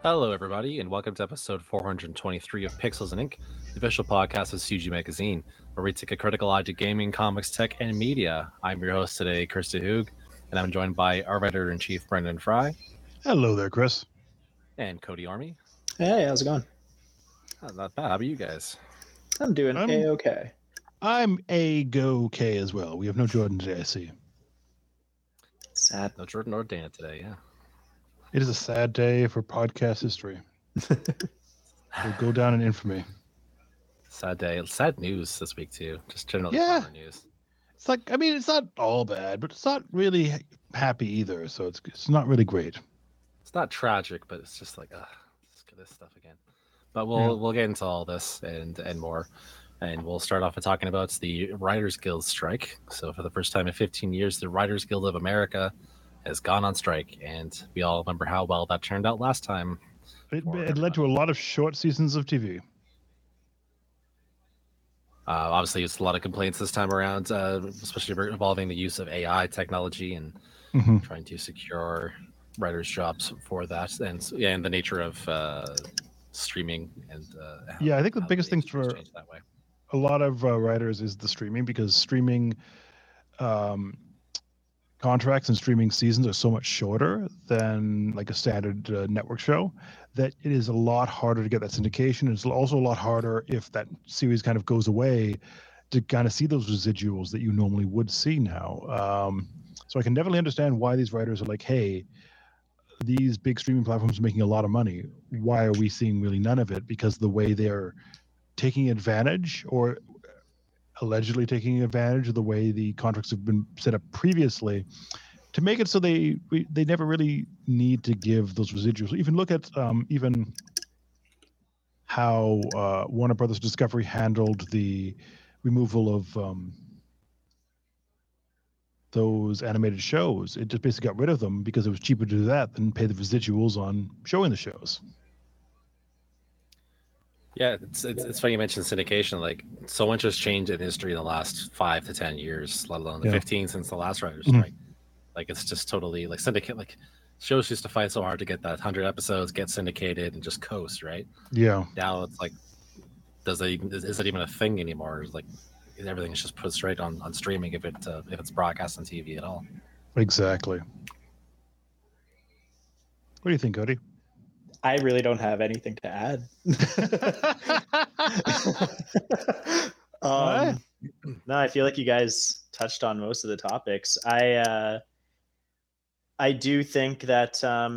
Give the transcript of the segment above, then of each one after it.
Hello, everybody, and welcome to episode 423 of Pixels and Ink, the official podcast of CG Magazine, where we take a critical eye to gaming, comics, tech, and media. I'm your host today, Chris DeHoog, and I'm joined by our editor-in-chief, Brendan Fry. Hello there, Chris. And Cody Army. Hey, how's it going? Not bad. How about you guys? I'm doing A-okay. I'm A-go-okay as well. We have no Jordan today, I see. Sad. No Jordan or Dana today, yeah. It is a sad day for podcast history. We'll go down in infamy. Sad day. Sad news this week, too. Just generally news. It's like, I mean, it's not all bad, but it's not really happy either, so it's not really great. It's not tragic, but it's just like, let's get this stuff again. But we'll get into all this and more. And we'll start off with talking about the Writers Guild strike. So for the first time in 15 years, the Writers Guild of America has gone on strike, and we all remember how well that turned out last time. It led to a lot of short seasons of TV. Obviously, it's a lot of complaints this time around, especially involving the use of AI technology and trying to secure writers' jobs for that, and the nature of streaming and I think the biggest thing for that way. A lot of writers is the streaming, because streaming contracts and streaming seasons are so much shorter than like a standard network show that it is a lot harder to get that syndication. It's also a lot harder if that series kind of goes away to kind of see those residuals that you normally would see now. So I can definitely understand why these writers are like, hey, these big streaming platforms are making a lot of money. Why are we seeing really none of it? Because the way they're taking advantage, or allegedly taking advantage of the way the contracts have been set up previously, to make it so they never really need to give those residuals. Even look at even how Warner Brothers Discovery handled the removal of those animated shows. It just basically got rid of them because it was cheaper to do that than pay the residuals on showing the shows. Yeah, it's funny you mentioned syndication. Like, so much has changed in history in the last 5 to 10 years, let alone the 15 since the last writer's strike. Like, it's just totally like syndicate. Like, shows used to fight so hard to get that 100 episodes, get syndicated, and just coast, right? Yeah. Now it's like, is it even a thing anymore? It's like everything's just put straight on streaming if it's broadcast on TV at all. Exactly. What do you think, Cody? I really don't have anything to add. No, I feel like you guys touched on most of the topics. I do think that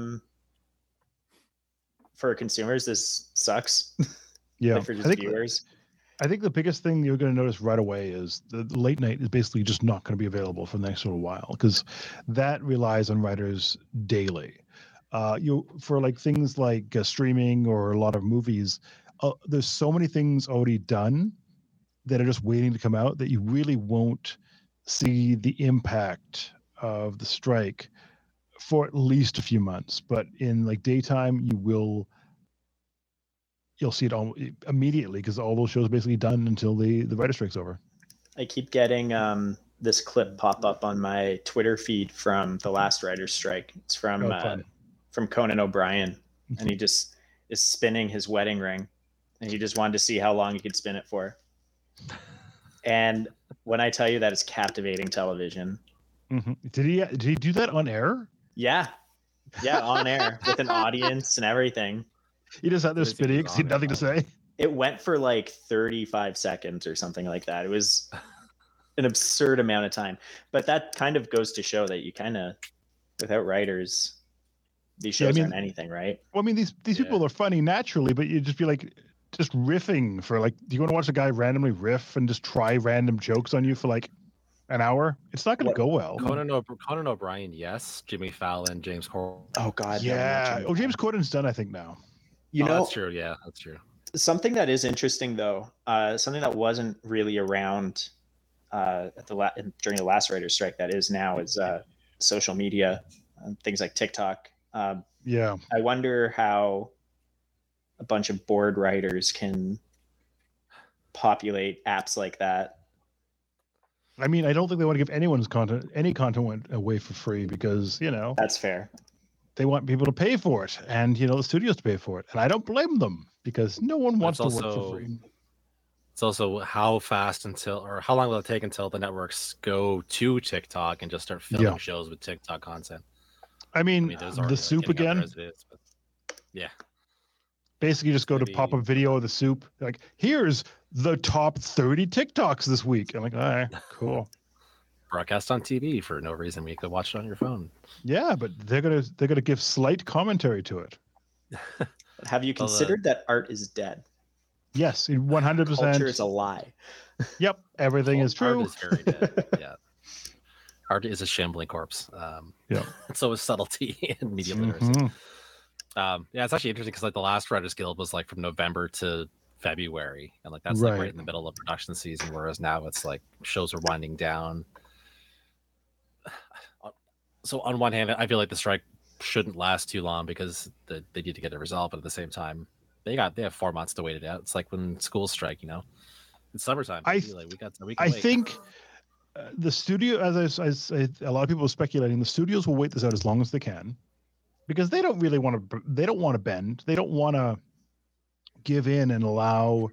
for consumers, this sucks. Yeah, like for just viewers. I think the biggest thing you're going to notice right away is the late night is basically just not going to be available for the next little while, because that relies on writers daily. For like things like streaming or a lot of movies, there's so many things already done that are just waiting to come out that you really won't see the impact of the strike for at least a few months. But in like daytime, you'll see it all immediately, because all those shows are basically done until the writer strike's over. I keep getting this clip pop up on my Twitter feed from the last writer's strike. It's from Conan O'Brien, and he just is spinning his wedding ring, and he just wanted to see how long he could spin it for. And when I tell you that is captivating television. Did he do that on air? Yeah, on air with an audience and everything. He just had there spinning because he had nothing to say. It went for like 35 seconds or something like that. It was an absurd amount of time, but that kind of goes to show that you kind of, without writers, these shows aren't anything, right? Well, I mean, these people are funny naturally, but you'd just be like, just riffing for like, do you want to watch a guy randomly riff and just try random jokes on you for like an hour? It's not going to go well. Conan O'Brien, yes. Jimmy Fallon, James Corden. Oh, God. Yeah. James Corden's done, I think, now. That's true. Yeah, that's true. Something that is interesting, though, something that wasn't really around during the last writer's strike that is now is social media, things like TikTok. I wonder how a bunch of bored writers can populate apps like that. I mean, I don't think they want to give anyone's content, any content away for free, because, That's fair. they want people to pay for it, and the studios to pay for it, and I don't blame them because no one wants to work for free. It's also how long will it take until the networks go to TikTok and just start filming shows with TikTok content? I mean the Soup again. Yeah. Basically, just go to pop a video of the Soup. Like, here's the top 30 TikToks this week. I'm like, all right, cool. Broadcast on TV for no reason. You could watch it on your phone. Yeah, but they're gonna give slight commentary to it. Have you considered that art is dead? Yes, 100%. Culture is a lie. Yep, everything is true. Art is very dead. Yeah, art is a shambling corpse. Yeah. So is subtlety and media literacy. Yeah, it's actually interesting because like the last Writers Guild was like from November to February, and like that's like right in the middle of production season, whereas now it's like shows are winding down. So on one hand, I feel like the strike shouldn't last too long because they need to get it resolved, but at the same time, they have 4 months to wait it out. It's like when schools strike, it's summertime. I think the studio, as a lot of people are speculating, the studios will wait this out as long as they can. Because they don't really want to. They don't want to bend. They don't want to give in and allow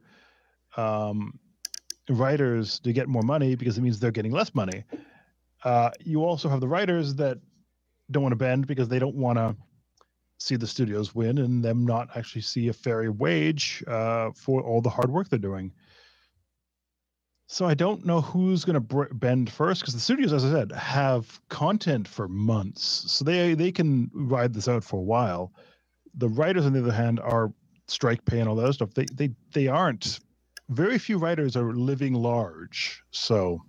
writers to get more money because it means they're getting less money. You also have the writers that don't want to bend because they don't want to see the studios win and them not actually see a fair wage for all the hard work they're doing. So I don't know who's going to bend first because the studios, as I said, have content for months. So they can ride this out for a while. The writers, on the other hand, are strike pay and all that other stuff. They aren't. Very few writers are living large. So.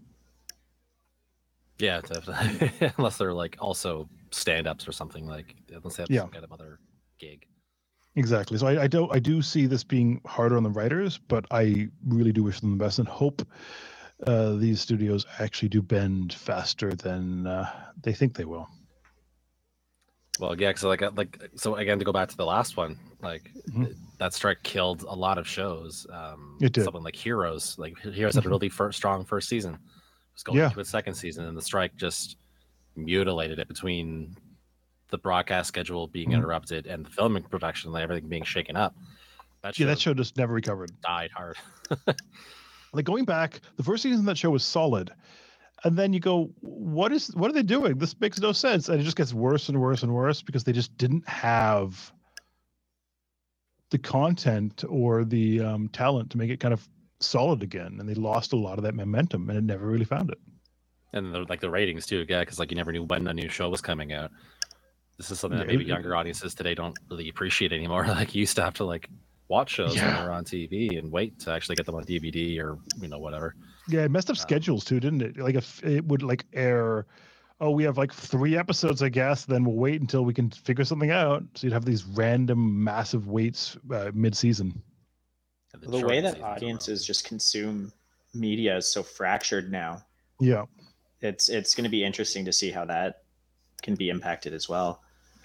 Yeah, definitely. Unless they're like also stand-ups or something, like unless they have some kind of other gig. Exactly. So I do see this being harder on the writers, but I really do wish them the best and hope these studios actually do bend faster than they think they will. Well, yeah, because so again, to go back to the last one, that strike killed a lot of shows. It did. Something like Heroes. Like Heroes had a really strong first season. It was going into its second season, and the strike just mutilated it between the broadcast schedule being interrupted and the filming production, like everything being shaken up. That show just never recovered. Died hard. Like going back, the first season of that show was solid. And then you go, what are they doing? This makes no sense. And it just gets worse and worse and worse because they just didn't have the content or the talent to make it kind of solid again. And they lost a lot of that momentum and it never really found it. And the ratings too, yeah, because you never knew when a new show was coming out. This is something that maybe younger audiences today don't really appreciate anymore. Like you used to have to watch shows when they're on TV and wait to actually get them on DVD or whatever. Yeah, it messed up schedules too, didn't it? Like if it would air, we have 3 episodes, I guess. Then we'll wait until we can figure something out. So you'd have these random massive waits mid-season. The way that audiences just consume media is so fractured now. Yeah, it's going to be interesting to see how that can be impacted as well.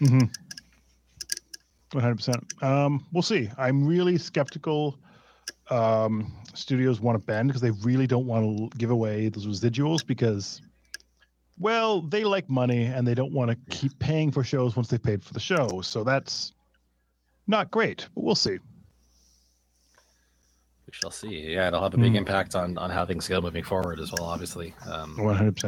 100%. We'll see. I'm really skeptical studios want to bend because they really don't want to give away those residuals because, well, they like money and they don't want to keep paying for shows once they paid for the show. So that's not great, but we'll see. We shall see. Yeah, it'll have a big impact on how things go moving forward as well, obviously. 100%.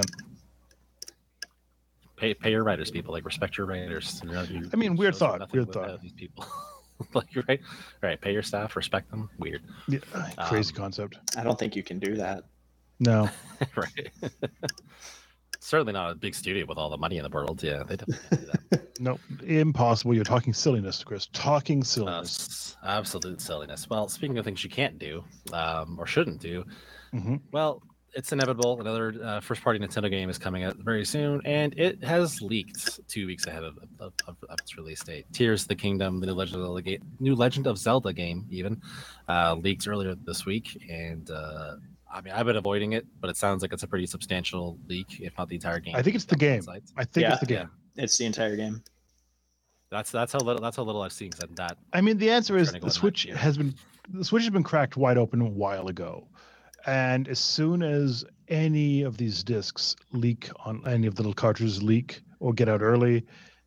Pay your writers, people. Respect your writers. Weird thought. These people. right. Pay your staff. Respect them. Weird. Yeah, crazy concept. I don't think you can do that. No. Right. Certainly not a big studio with all the money in the world. Yeah, they definitely can't do that. No, impossible. You're talking silliness, Chris. Talking silliness. Absolute silliness. Well, speaking of things you can't do or shouldn't do, well, it's inevitable. Another first-party Nintendo game is coming out very soon, and it has leaked 2 weeks ahead of its release date. Tears of the Kingdom, the new Legend of Zelda game, even leaked earlier this week, and I've been avoiding it, but it sounds like it's a pretty substantial leak, if not the entire game. I think it's the game. I think it's the game. It's the entire game. That's how little I've seen that. The answer is the Switch has been cracked wide open a while ago. And as soon as any of these discs leak on any of the little cartridges leak or get out early,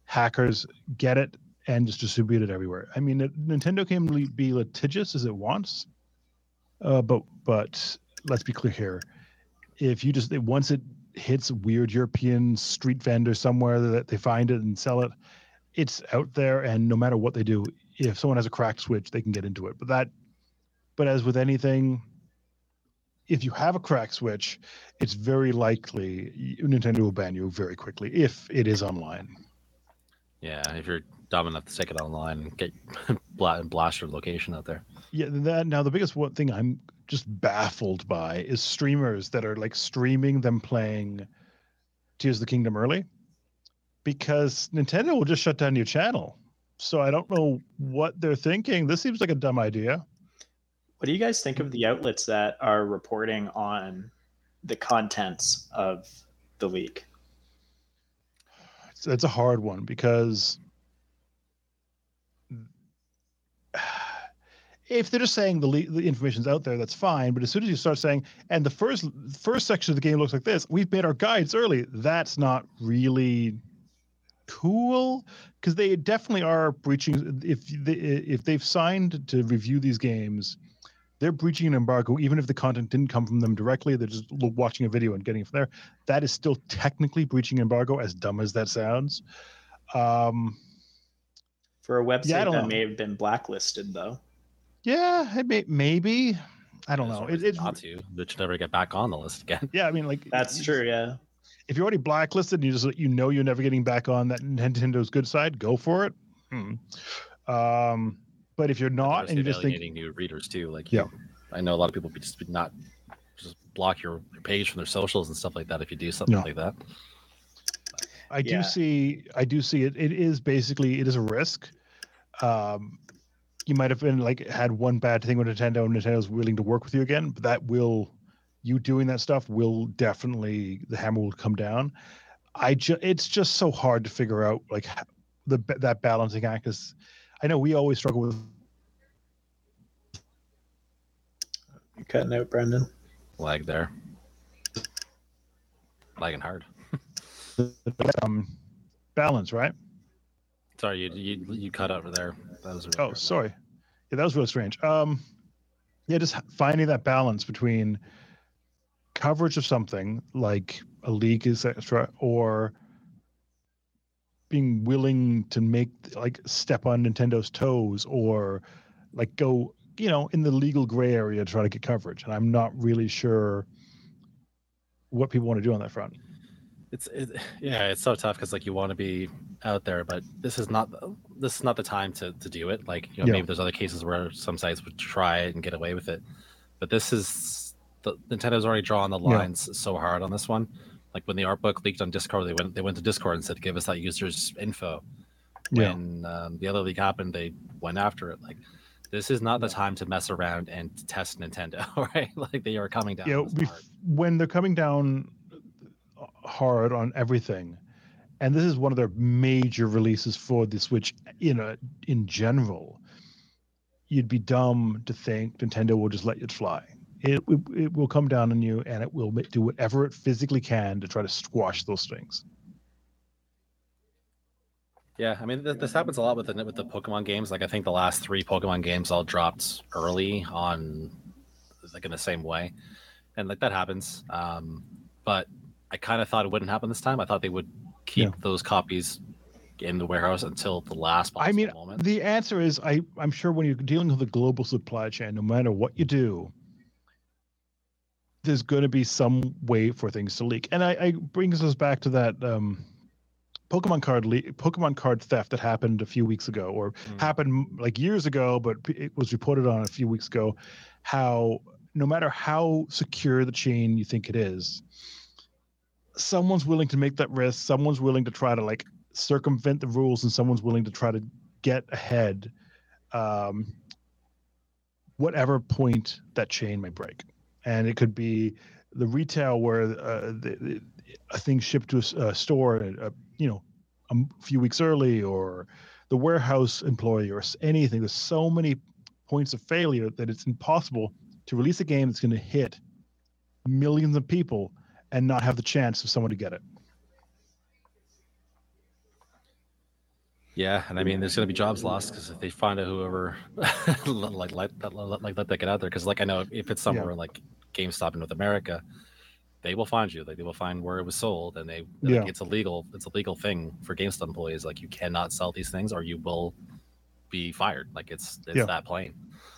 hackers get it and just distribute it everywhere. I mean, Nintendo can be litigious as it wants, but let's be clear here. If you just once it hits a weird European street vendor somewhere that they find it and sell it, it's out there, and no matter what they do, if someone has a cracked switch, they can get into it. But as with anything, if you have a cracked switch, it's very likely Nintendo will ban you very quickly if it is online. Yeah, if you're dumb enough to stick it online and get blast your location out there. Yeah, now the biggest one thing I'm just baffled by is streamers that are like streaming them playing Tears of the Kingdom early, because Nintendo will just shut down your channel. So I don't know what they're thinking. This seems like a dumb idea. What do you guys think of the outlets that are reporting on the contents of the leak? It's a hard one, because if they're just saying the information's out there, that's fine. But as soon as you start saying, and the first section of the game looks like this, we've made our guides early, that's not really cool, because they definitely are breaching. If they've signed to review these games, they're breaching an embargo, even if the content didn't come from them directly. They're just watching a video and getting it from there. That is still technically breaching embargo, as dumb as that sounds. For a website that may have been blacklisted, though. Yeah, maybe. I don't know. It's not to. It should never get back on the list again. Yeah, I mean, like, that's true. Yeah. If you're already blacklisted, and you're never getting back on that Nintendo's good side, go for it. But if you're not, and you just think new readers too, like, yeah, I know a lot of people just not just block your page from their socials and stuff like that if you do something like that. I do see it. It is a risk. You might have been had one bad thing with Nintendo, and Nintendo's willing to work with you again, but you doing that stuff will definitely, the hammer will come down. It's just so hard to figure out that balancing act. Is, I know we always struggle with. You're cutting out, Brendan. Lag there. Lagging hard. Balance, right? Sorry, you cut over there. That was really sorry. Yeah, that was really strange. Just finding that balance between coverage of something like a leak, etc., or being willing to step on Nintendo's toes, or go in the legal gray area to try to get coverage. And I'm not really sure what people want to do on that front. It's so tough, because you want to be out there, but this is not the time to do it. Maybe there's other cases where some sites would try it and get away with it, but this is Nintendo's already drawn the lines so hard on this one. Like when the art book leaked on Discord, they went to Discord and said, give us that user's info. When the other leak happened, they went after it. This is not the time to mess around and test Nintendo, right? They are coming down. When they're coming down hard on everything, and this is one of their major releases for the Switch in general, you'd be dumb to think Nintendo will just let it fly. It will come down on you, and it will do whatever it physically can to try to squash those things. Yeah, I mean, this happens a lot with the Pokemon games. I think the last 3 Pokemon games all dropped early on, in the same way, and that happens. But I kind of thought it wouldn't happen this time. I thought they would keep those copies in the warehouse until the last possible moment. The answer is, I'm sure when you're dealing with a global supply chain, no matter what you do, there's going to be some way for things to leak. And I brings us back to that Pokemon card theft that happened a few weeks ago, or happened years ago, but it was reported on a few weeks ago. How no matter how secure the chain you think it is, someone's willing to make that risk. Someone's willing to try to circumvent the rules, and someone's willing to try to get ahead, whatever point that chain may break. And it could be the retail where a thing shipped to a store, a few weeks early, or the warehouse employee, or anything. There's so many points of failure that it's impossible to release a game that's going to hit millions of people – and not have the chance of someone to get it. Yeah, I mean, this happens a lot with the Pokemon games. I think the last 3 Pokemon games all dropped early on, the Pokemon Yeah, and I mean, there's going to be jobs lost because if they find out whoever let that get out there, because like I know if it's somewhere like GameStop in North America, they will find you. Like they will find where it was sold, and like, it's illegal. It's a legal thing for GameStop employees. Like you cannot sell these things, or you will be fired. Like it's that plain.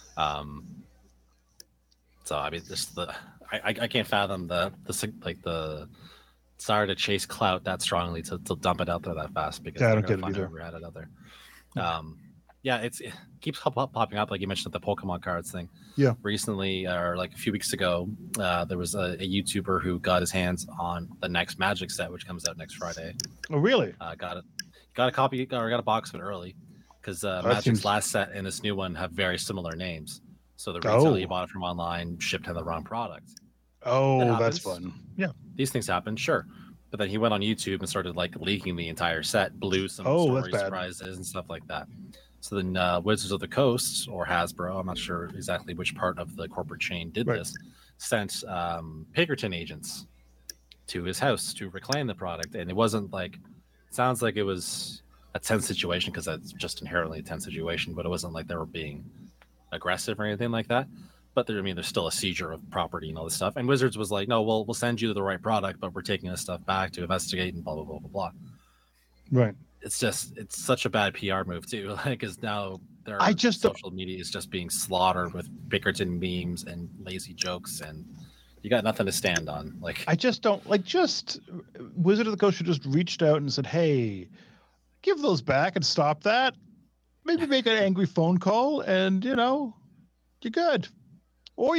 So I mean, just I can't fathom the desire to chase clout that strongly to dump it out there that fast because I don't get it either. Had it out there. It keeps popping up, like you mentioned the Pokemon cards thing. Yeah. Recently, or like a few weeks ago, there was a YouTuber who got his hands on the next Magic set, which comes out next Friday. Oh, really? Got a copy, or got a box of it early because Magic's last set and this new one have very similar names. So the retailer you bought it from online shipped him the wrong product. Oh, that's fun. Yeah. These things happen, sure. But then he went on YouTube and started like leaking the entire set, blew some story surprises and stuff like that. So then Wizards of the Coast or Hasbro, I'm not sure exactly which part of the corporate chain did this, sent Pinkerton agents to his house to reclaim the product. And it wasn't like, sounds like it was a tense situation because that's just inherently a tense situation, but it wasn't like they were being aggressive or anything like that. But there's still a seizure of property and all this stuff. And Wizards was like, no, we'll send you the right product, but we're taking this stuff back to investigate and blah, blah, blah, blah, blah. Right. It's such a bad PR move too. Like, because now social media is just being slaughtered with Pinkerton memes and lazy jokes, and you got nothing to stand on. Like, I just don't Wizard of the Coast should just reached out and said, hey, give those back and stop that. Maybe make an angry phone call and, you're good. Or,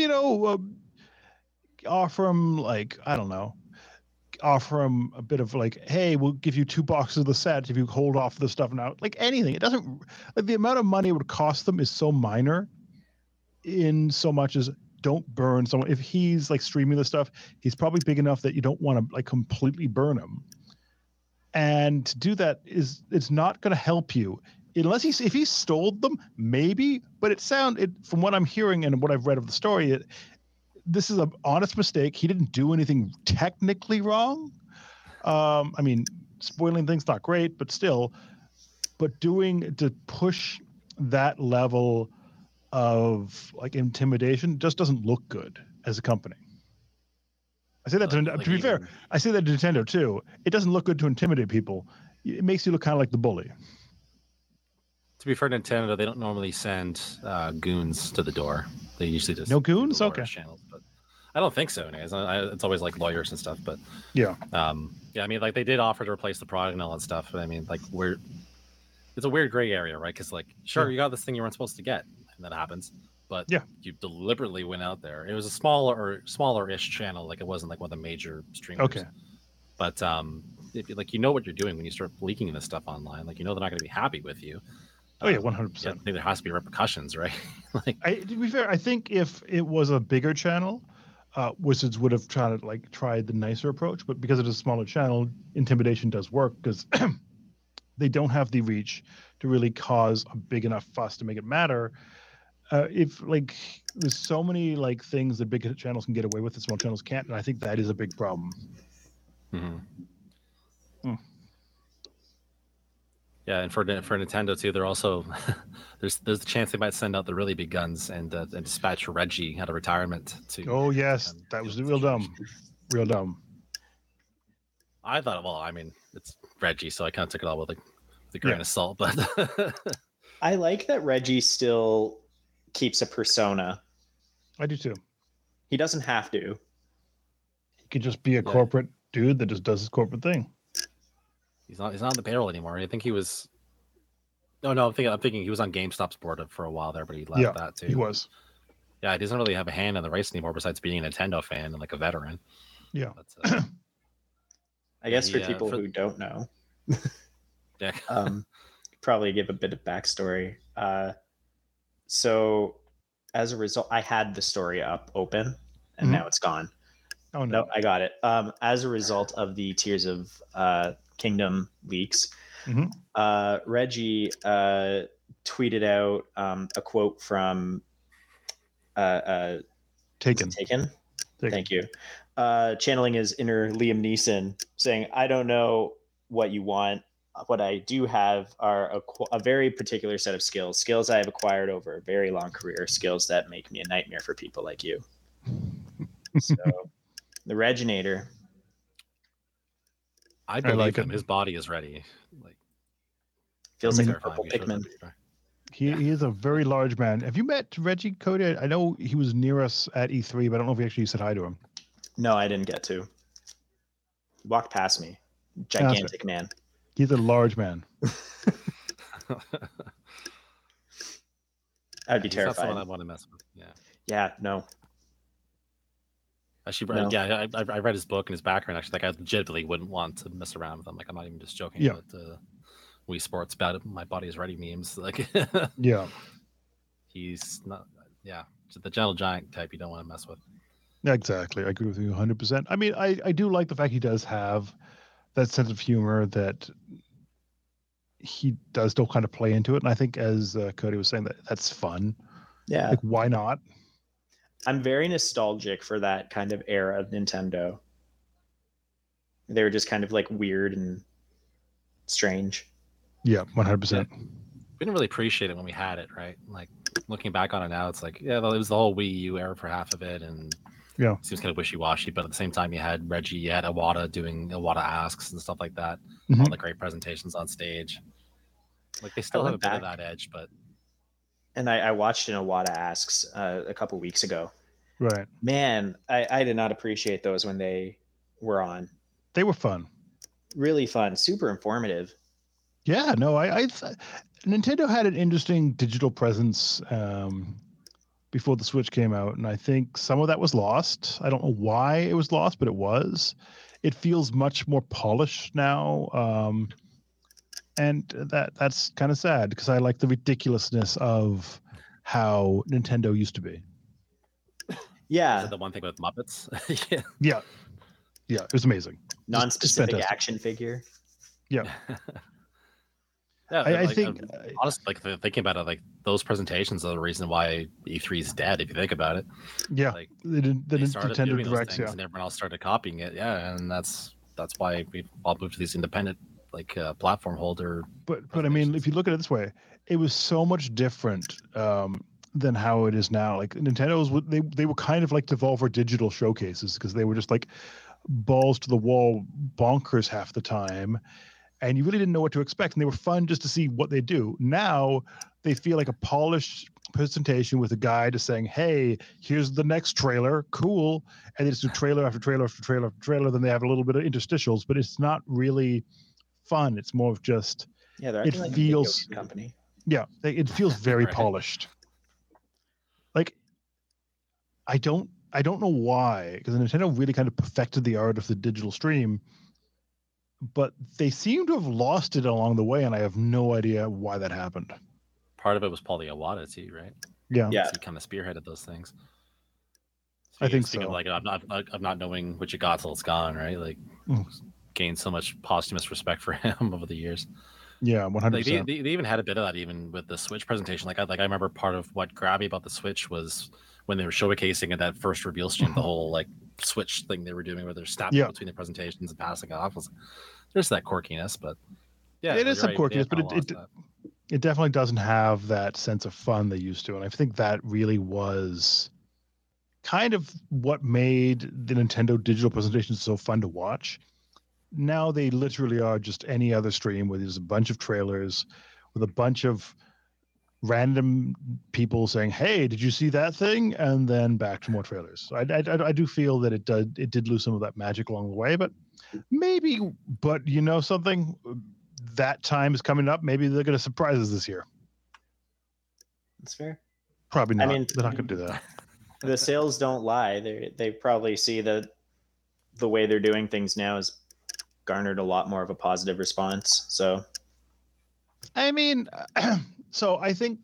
offer them offer them a bit of like, hey, we'll give you 2 boxes of the set if you hold off the stuff now. Like anything. It doesn't, like the amount of money it would cost them is so minor in so much as don't burn someone. If he's like streaming the stuff, he's probably big enough that you don't want to like completely burn him. And to do that it's not going to help you. Unless if he stole them, maybe, but from what I'm hearing and what I've read of the story, this is an honest mistake. He didn't do anything technically wrong. I mean, spoiling things not great, but still. But to push that level of like intimidation just doesn't look good as a company. I say that to be fair. I say that to Nintendo too. It doesn't look good to intimidate people. It makes you look kind of like the bully. To be fair, Nintendo, they don't normally send goons to the door. They usually just goons. Okay. Channels, but I don't think so. Anyways, it's always like lawyers and stuff. But yeah. I mean, like they did offer to replace the product and all that stuff. But I mean, like it's a weird gray area, right? Because like, sure, you got this thing you weren't supposed to get, and that happens. But you deliberately went out there. It was a smaller-ish channel. Like it wasn't like one of the major streamers. Okay. But if you know what you're doing when you start leaking this stuff online, like they're not going to be happy with you. Oh yeah, 100%. I think there has to be repercussions, right? To be fair, I think if it was a bigger channel, Wizards would have tried the nicer approach. But because it is a smaller channel, intimidation does work because they don't have the reach to really cause a big enough fuss to make it matter. If like there's so many like things that big channels can get away with that small channels can't, and I think that is a big problem. Mm-hmm. Yeah, and for Nintendo too, they're also there's the chance they might send out the really big guns and dispatch Reggie out of retirement to. Oh yes, that was real dumb. I thought, well, I mean, it's Reggie, so I kind of took it all with a grain of salt. But I like that Reggie still keeps a persona. I do too. He doesn't have to. He could just be a corporate dude that just does his corporate thing. He's not on the payroll anymore. I think he was. No, I'm thinking he was on GameStop's board for a while there, but he left that too. He was. Yeah, he doesn't really have a hand in the race anymore, besides being a Nintendo fan and like a veteran. Yeah. But, I guess for people who don't know, probably give a bit of backstory. So, as a result, I had the story open, and now it's gone. Oh no, I got it. As a result of the Tears of Kingdom leaks, Reggie tweeted out a quote from Taken. Thank you. Channeling his inner Liam Neeson, saying, "I don't know what you want. what I do have are a very particular set of skills I have acquired over a very long career, skills that make me a nightmare for people like you. So the Reginator. I believe him. His body is ready. Like, feels like a purple Pikmin. He is a very large man. Have you met Reggie, Cody? I know he was near us at E3, but I don't know if you actually said hi to him. No, I didn't get to. He walked past me. Gigantic man. He's a large man. I'd be terrified. That's the one I want to mess with. Yeah. Yeah, no. Actually, no. Yeah, I read his book and his background. Actually, like I legitimately wouldn't want to mess around with him. Like I'm not even just joking about Wii Sports about it. My body is ready memes. Like yeah, he's not. Yeah, the gentle giant type you don't want to mess with. Yeah, exactly. I agree with you 100%. I mean, I do like the fact he does have that sense of humor that he does still kind of play into it. And I think, as Cody was saying, that's fun. Yeah. Like, why not? I'm very nostalgic for that kind of era of Nintendo. They were just kind of like weird and strange. Yeah, 100%. Yeah. We didn't really appreciate it when we had it, right? Like looking back on it now, it's like, yeah, it was the whole Wii U era for half of it, and yeah, it seems kind of wishy-washy. But at the same time, you had Reggie, you had Iwata doing Iwata Asks and stuff like that. All the great presentations on stage. Like they still have a bit of that edge, but. And I watched an Iwata Asks a couple weeks ago. Right. Man, I did not appreciate those when they were on. They were fun. Really fun. Super informative. Yeah, no, Nintendo had an interesting digital presence before the Switch came out, and I think some of that was lost. I don't know why it was lost, but it was. It feels much more polished now, and that's kind of sad because I like the ridiculousness of how Nintendo used to be. Yeah, the one thing with Muppets. yeah, it was amazing. Non-specific action figure. Yeah. Yeah, I think honestly, like thinking about it, like those presentations are the reason why E3 is dead. If you think about it, yeah, like they started Nintendo doing Directs, and everyone else started copying it. Yeah, and that's why we all moved to these independent platform holder. But I mean, if you look at it this way, it was so much different than how it is now. Like Nintendo's, they were kind of like Devolver Digital showcases because they were just like balls to the wall, bonkers half the time. And you really didn't know what to expect. And they were fun just to see what they do. Now they feel like a polished presentation with a guy just saying, hey, here's the next trailer. Cool. And they just do trailer after trailer after trailer after trailer. Then they have a little bit of interstitials, but it's not really fun. It's more of just, it like feels, a video company. Yeah, it feels very polished. Like, I don't know why, because Nintendo really kind of perfected the art of the digital stream, but they seem to have lost it along the way, and I have no idea why that happened. Part of it was Paul Iwata too, right? Yeah. He kind of spearheaded those things. I think so. Of like I'm not knowing what you got till it's gone, right? Like gained so much posthumous respect for him over the years. Yeah, 100%. Like they even had a bit of that even with the Switch presentation. Like I remember part of what grabbed me about the Switch was when they were showcasing at that first reveal stream, the whole like Switch thing they were doing where they're snapping between the presentations and passing off. There's that quirkiness, but yeah, it is some quirkiness, but it definitely doesn't have that sense of fun they used to. And I think that really was kind of what made the Nintendo digital presentations so fun to watch. Now they literally are just any other stream where there's a bunch of trailers with a bunch of random people saying, hey, did you see that thing? And then back to more trailers. So I do feel that it did lose some of that magic along the way, but you know something? That time is coming up. Maybe they're going to surprise us this year. That's fair. Probably not. I mean, they're not going to do that. The sales don't lie. They probably see that the way they're doing things now has garnered a lot more of a positive response. So, I mean, so I think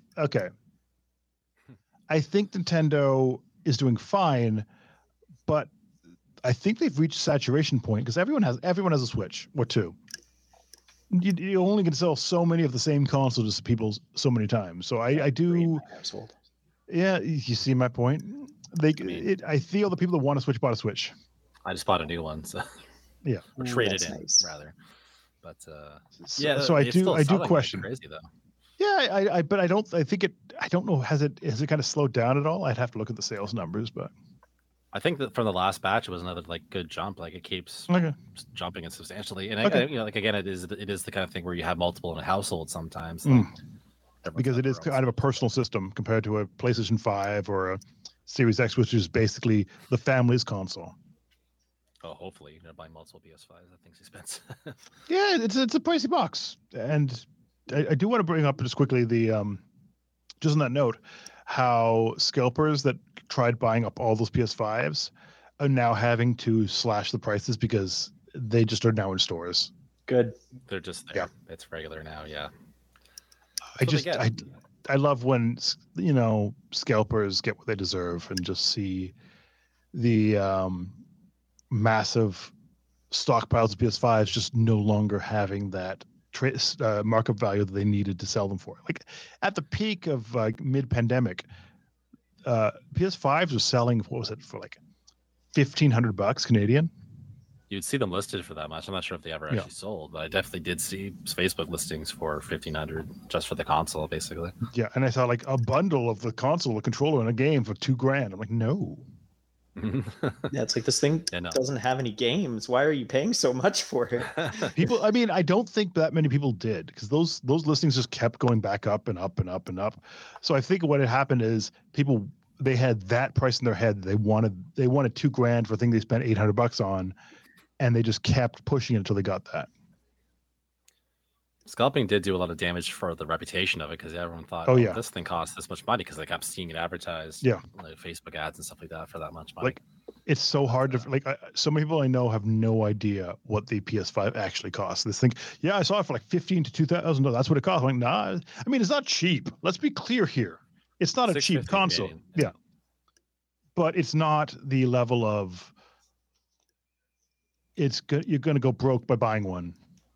Nintendo is doing fine, but I think they've reached saturation point because everyone has a Switch or two. You only can sell so many of the same consoles to people so many times. So I do. Yeah, you see my point. I feel the people that want a Switch bought a Switch. I just bought a new one, so yeah, or traded in rather. But so I do question. Crazy though. Yeah, but I don't know. Has it kind of slowed down at all? I'd have to look at the sales numbers, but I think that from the last batch, it was another like good jump. Like it keeps jumping it substantially, and like again, it is the kind of thing where you have multiple in a household sometimes. Like, because it is kind of a personal system compared to a PlayStation 5 or a Series X, which is basically the family's console. Oh, hopefully you're gonna buy multiple PS5s. That thing's expensive. Yeah, it's a pricey box, and I do want to bring up just quickly the just on that note, how scalpers that tried buying up all those PS5s are now having to slash the prices because they just are now in stores. Good. They're just there. Yeah. It's regular now. Yeah. I love when, you know, scalpers get what they deserve and just see the massive stockpiles of PS5s just no longer having that markup value that they needed to sell them for. Like at the peak of mid-pandemic, PS5s were selling, what was it, for like $1,500 Canadian. You'd see them listed for that much. I'm not sure if they ever actually sold, but I definitely did see Facebook listings for $1,500 just for the console, basically. Yeah, and I saw like a bundle of the console, a controller, and a game for $2,000. I'm like, no. Yeah, it's like this thing doesn't have any games. Why are you paying so much for it? People, I mean, I don't think that many people did because those listings just kept going back up and up and up and up. So I think what had happened is they had that price in their head. They wanted $2,000 for a thing they spent $800 on, and they just kept pushing it until they got that. Scalping did do a lot of damage for the reputation of it because everyone thought, this thing costs this much money because they kept seeing it advertised, like Facebook ads and stuff like that for that much money. Like, it's so hard to like. So many people I know have no idea what the PS5 actually costs. They think, I saw it for like $1,500 to $2,000. That's what it costs. I'm like, nah. I mean, it's not cheap. Let's be clear here. It's not a cheap console. Canadian. Yeah, but it's not the level of. It's good. You're going to go broke by buying one.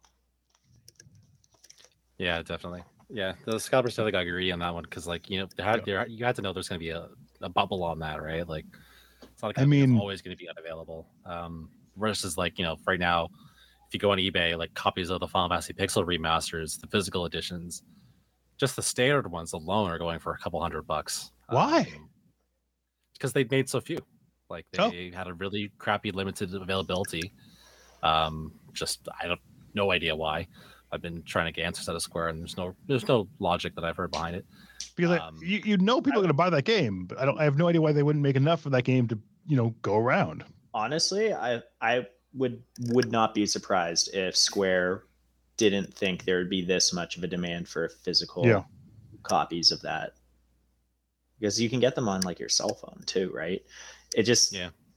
Yeah, definitely. Yeah, the scalpers definitely got greedy on that one because, like, you know, you had to know there's going to be a bubble on that, right? Like, it's not like it's always going to be unavailable. Versus, like, you know, right now, if you go on eBay, like copies of the Final Fantasy Pixel remasters, the physical editions, just the standard ones alone are going for a couple $100. Why? Because they made so few. Like they had a really crappy limited availability. Just I have no idea why. I've been trying to get answers out of Square, and there's no logic that I've heard behind it. Because you know people are going to buy that game, but I have no idea why they wouldn't make enough for that game to go around. Honestly, I would not be surprised if Square didn't think there would be this much of a demand for physical copies of that, because you can get them on like your cell phone too, right? It just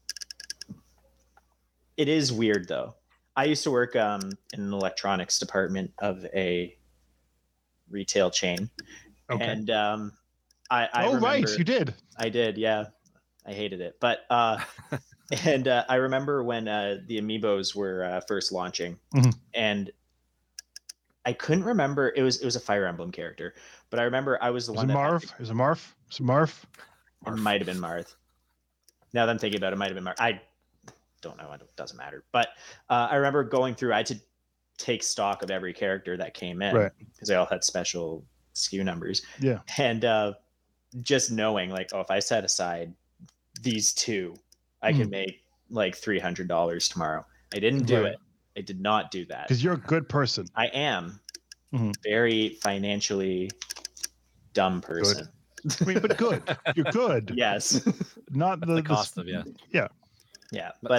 it is weird though. I used to work in an electronics department of a retail chain. Okay. And I remember, right, you did. I did, yeah. I hated it. But and I remember when the Amiibos were first launching, and I couldn't remember, it was a Fire Emblem character, but I remember I was the one that Marth? Is it Marth? Is it Marth? It might have been Marth. Now that I'm thinking about it, might have been Marth. I don't know, it doesn't matter, but I remember going through, I had to take stock of every character that came in, right, because they all had special SKU numbers, and just knowing like, if I set aside these two, I can make like $300 tomorrow. I didn't do it. I did not do that because you're a good person. I am very financially dumb person. Good. I mean, but good. You're good. Yes. Not the cost of Yeah, but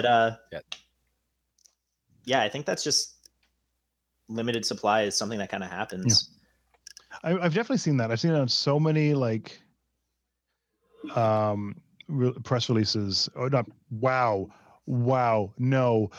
I think that's just limited supply is something that kind of happens. Yeah. I've definitely seen that. I've seen it on so many like press releases. Oh, not wow, no.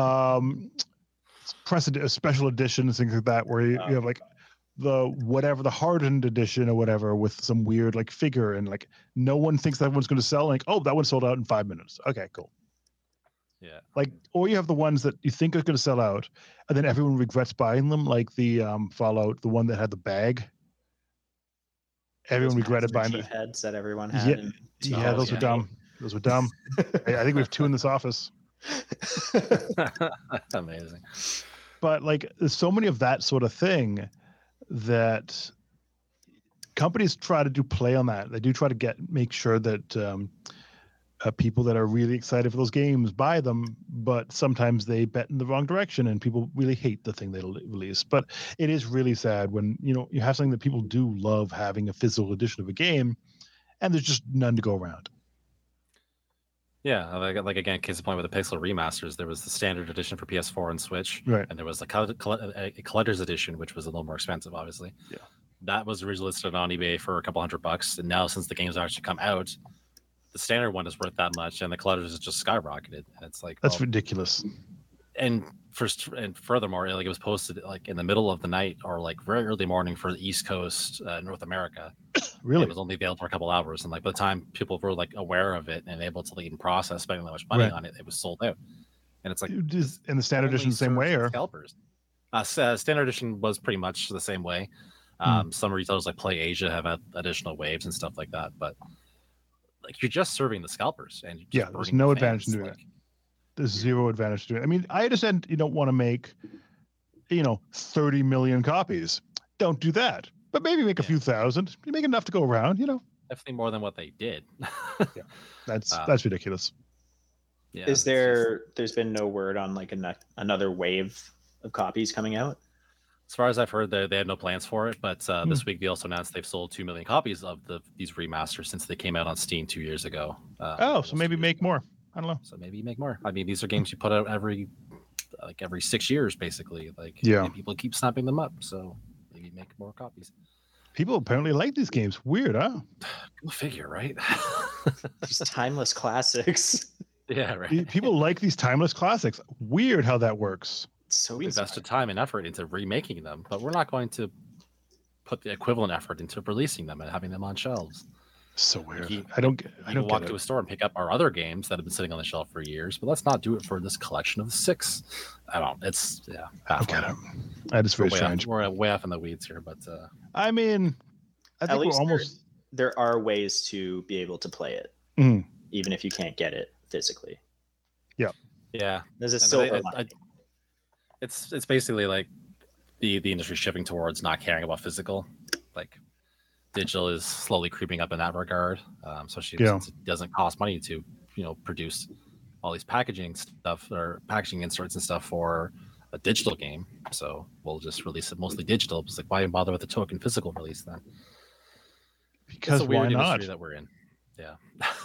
Special editions, things like that, where you have like the hardened edition or whatever with some weird like figure, and like no one thinks that one's going to sell. Like, that one sold out in 5 minutes. Okay, cool. Yeah. Like, or you have the ones that you think are going to sell out, and then everyone regrets buying them, like the Fallout, the one that had the bag. Everyone regretted buying the heads that everyone had. Yeah, those were dumb. Those were dumb. I think we have 2 in this office. Amazing. But like, there's so many of that sort of thing that companies try to do play on that. They do try to make sure that people that are really excited for those games buy them, but sometimes they bet in the wrong direction and people really hate the thing they release. But it is really sad when, you have something that people do love having, a physical edition of a game, and there's just none to go around. Yeah, like again, case in point with the Pixel remasters, there was the standard edition for PS4 and Switch, right? And there was a collector's edition, which was a little more expensive, obviously. Yeah, that was originally listed on eBay for a couple $100, and now since the game's actually come out, the standard one is worth that much, and the collector's is just skyrocketed. And it's like, that's ridiculous. And furthermore, like, it was posted like in the middle of the night or like very early morning for the East Coast, North America. Really, it was only available for a couple hours, and like by the time people were like aware of it and able to even process spending that much money on it, it was sold out. And it's like, is in the standard edition the same way, or scalpers? Standard edition was pretty much the same way. Some retailers like Play Asia have had additional waves and stuff like that, but like, you're just serving the scalpers, and there's no advantage to doing it. There's zero advantage to doing it. I mean, I understand you don't want to make 30 million copies. Don't do that, but maybe make a few thousand. You make enough to go around, definitely more than what they did. Yeah, that's ridiculous. Yeah, there's been no word on like another wave of copies coming out? As far as I've heard, they had no plans for it, but this week they also announced they've sold 2 million copies of these remasters since they came out on Steam 2 years ago. So maybe make more. I don't know. So maybe make more. I mean, these are games you put out every 6 years, basically. Like, yeah, and people keep snapping them up, so maybe make more copies. People apparently like these games. Weird, huh? Go figure, right? These timeless classics. Yeah, right. People like these timeless classics. Weird how that works. So we invested time and effort into remaking them, but we're not going to put the equivalent effort into releasing them and having them on shelves. So weird. You can walk to a store and pick up our other games that have been sitting on the shelf for years, but let's not do it for this collection of 6. I don't. It's I get it. That is very strange. We're way off in the weeds here, but I mean, I think we're almost. There are ways to be able to play it, even if you can't get it physically. Yeah. Yeah. There's a silver lining. It's basically like the industry shifting towards not caring about physical. Like, digital is slowly creeping up in that regard. Especially since it doesn't cost money to produce all these packaging stuff or packaging inserts and stuff for a digital game. So we'll just release it mostly digital. It's like, why even bother with the token physical release then? Because it's a weird why not? industry that we're in. Yeah.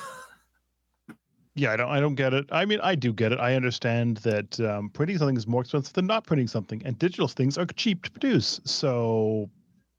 Yeah, I don't get it. I mean, I do get it. I understand that printing something is more expensive than not printing something, and digital things are cheap to produce. So,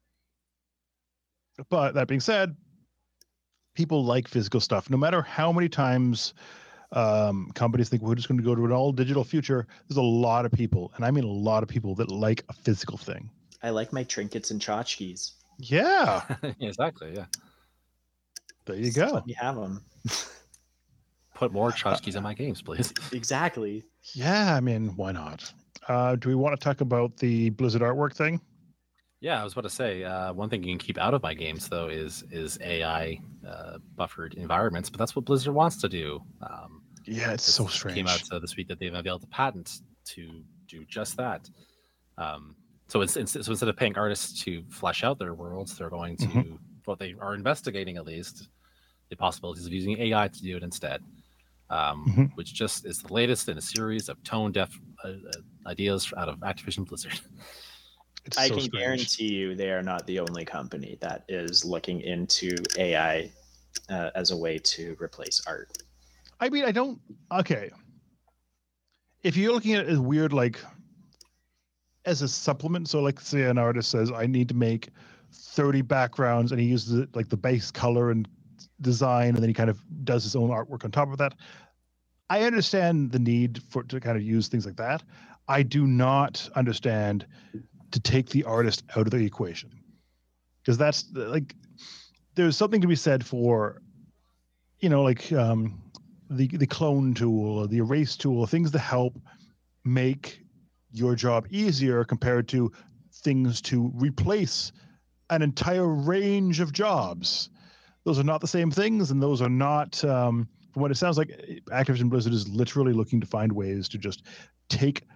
but that being said, people like physical stuff. No matter how many times companies think we're just going to go to an all digital future, there's a lot of people, and I mean a lot of people, that like a physical thing. I like my trinkets and tchotchkes. Yeah. Exactly. Yeah. There you go. Let me have them. Put more tchotchkes in my games, please. Exactly. Yeah, I mean, why not? Do we want to talk about the Blizzard artwork thing? Yeah, I was about to say, one thing you can keep out of my games, though, is AI buffered environments, but that's what Blizzard wants to do. Yeah, it's so strange. It came out this week that they've unveiled a patent to do just that. So instead of paying artists to flesh out their worlds, they're going to, what they are investigating at least, the possibilities of using AI to do it instead. Which just is the latest in a series of tone-deaf ideas out of Activision Blizzard. I can guarantee you they are not the only company that is looking into AI as a way to replace art. I mean, okay. If you're looking at it as weird, like as a supplement, so like say an artist says, I need to make 30 backgrounds, and he uses it like the base color and design, and then he kind of does his own artwork on top of that. I understand the need to kind of use things like that. I do not understand to take the artist out of the equation, because that's like, there's something to be said for, like the clone tool or the erase tool, things to help make your job easier compared to things to replace an entire range of jobs. Those are not the same things, and those are not, from what it sounds like, Activision Blizzard is literally looking to find ways to just take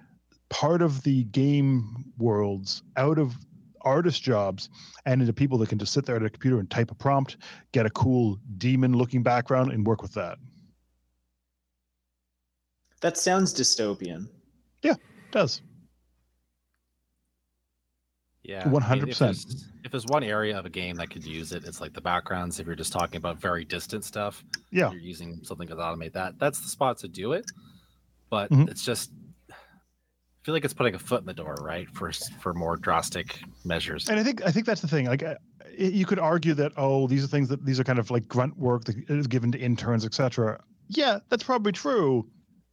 part of the game worlds out of artist jobs and into people that can just sit there at a computer and type a prompt, get a cool demon-looking background, and work with that. That sounds dystopian. Yeah, it does. Yeah, 100%. If there's one area of a game that could use it, it's like the backgrounds. If you're just talking about very distant stuff, yeah, you're using something to automate that. That's the spot to do it. But it's just, I feel like it's putting a foot in the door, right, for more drastic measures. And I think that's the thing. Like, you could argue that these are kind of like grunt work that is given to interns, etc. Yeah, that's probably true.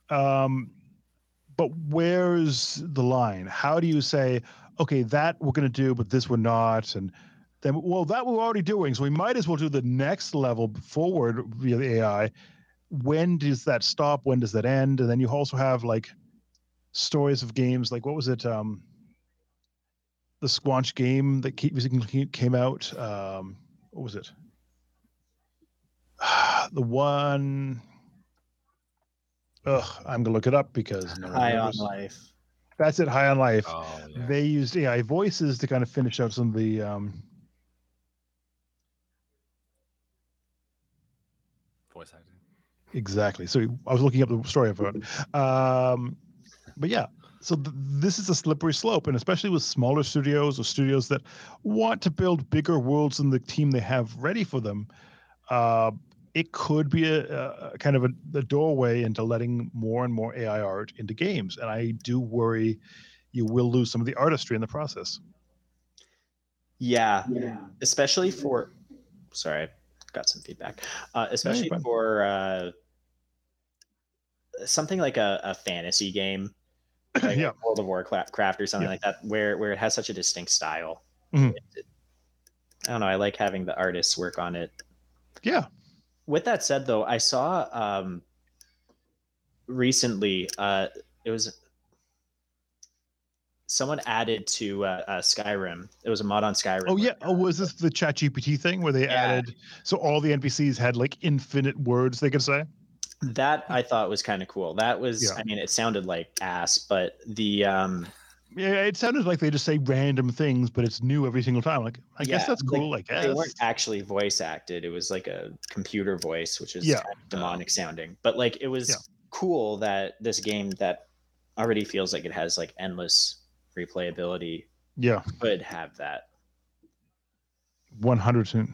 But where's the line? How do you say, okay, that we're going to do, but this we're not, and then, well, that we're already doing, so we might as well do the next level forward via the AI. When does that stop? When does that end? And then you also have like stories of games like, what was it? The Squanch game that came out. What was it? The one. I'm gonna look it up because High on Life. That's it. High on Life. Oh, yeah. They used AI voices to kind of finish out some of the. Voice acting. Exactly. So I was looking up the story about it. But yeah, so this is a slippery slope, and especially with smaller studios or studios that want to build bigger worlds than the team they have ready for them. It could be a kind of a doorway into letting more and more AI art into games. And I do worry you will lose some of the artistry in the process. Yeah. Especially for, sorry, I got some feedback. Especially for something like a fantasy game, like World of Warcraft or something like that, where it has such a distinct style. I don't know. I like having the artists work on it. Yeah. With that said, though, I saw recently it was someone added to Skyrim. It was a mod on Skyrim. Oh yeah. Was this the ChatGPT thing where they added so all the NPCs had like infinite words they could say? That I thought was kind of cool. That was, I mean, it sounded like ass, but the it sounded like they just say random things, but it's new every single time. Like, I guess that's cool. Like, they weren't actually voice acted. It was like a computer voice, which is kind of demonic sounding. But like, it was cool that this game that already feels like it has like endless replayability could have that. 100%.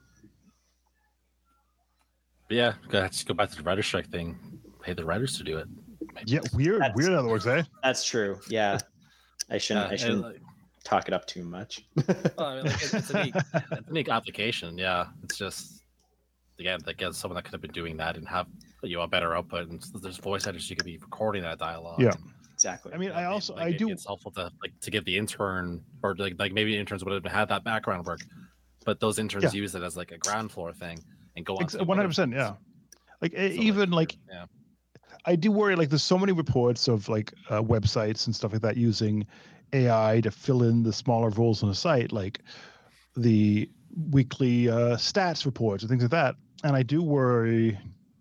Yeah, let's go back to the writer's strike thing. Pay the writers to do it. Maybe. Yeah, weird in other words, eh? That's true. Yeah. I shouldn't talk it up too much. Well, I mean, like, it's a neat application. Yeah, it's just again, someone that could have been doing that and have a better output. And there's voice actors you could be recording that dialogue. Yeah, exactly. I mean, It's helpful to give the intern or like maybe interns would have had that background work, but those interns use it as like a ground floor thing and go on. 100%. Yeah, like even like. Yeah. I do worry, like, there's so many reports of like websites and stuff like that using AI to fill in the smaller roles on a site, like the weekly stats reports and things like that. And I do worry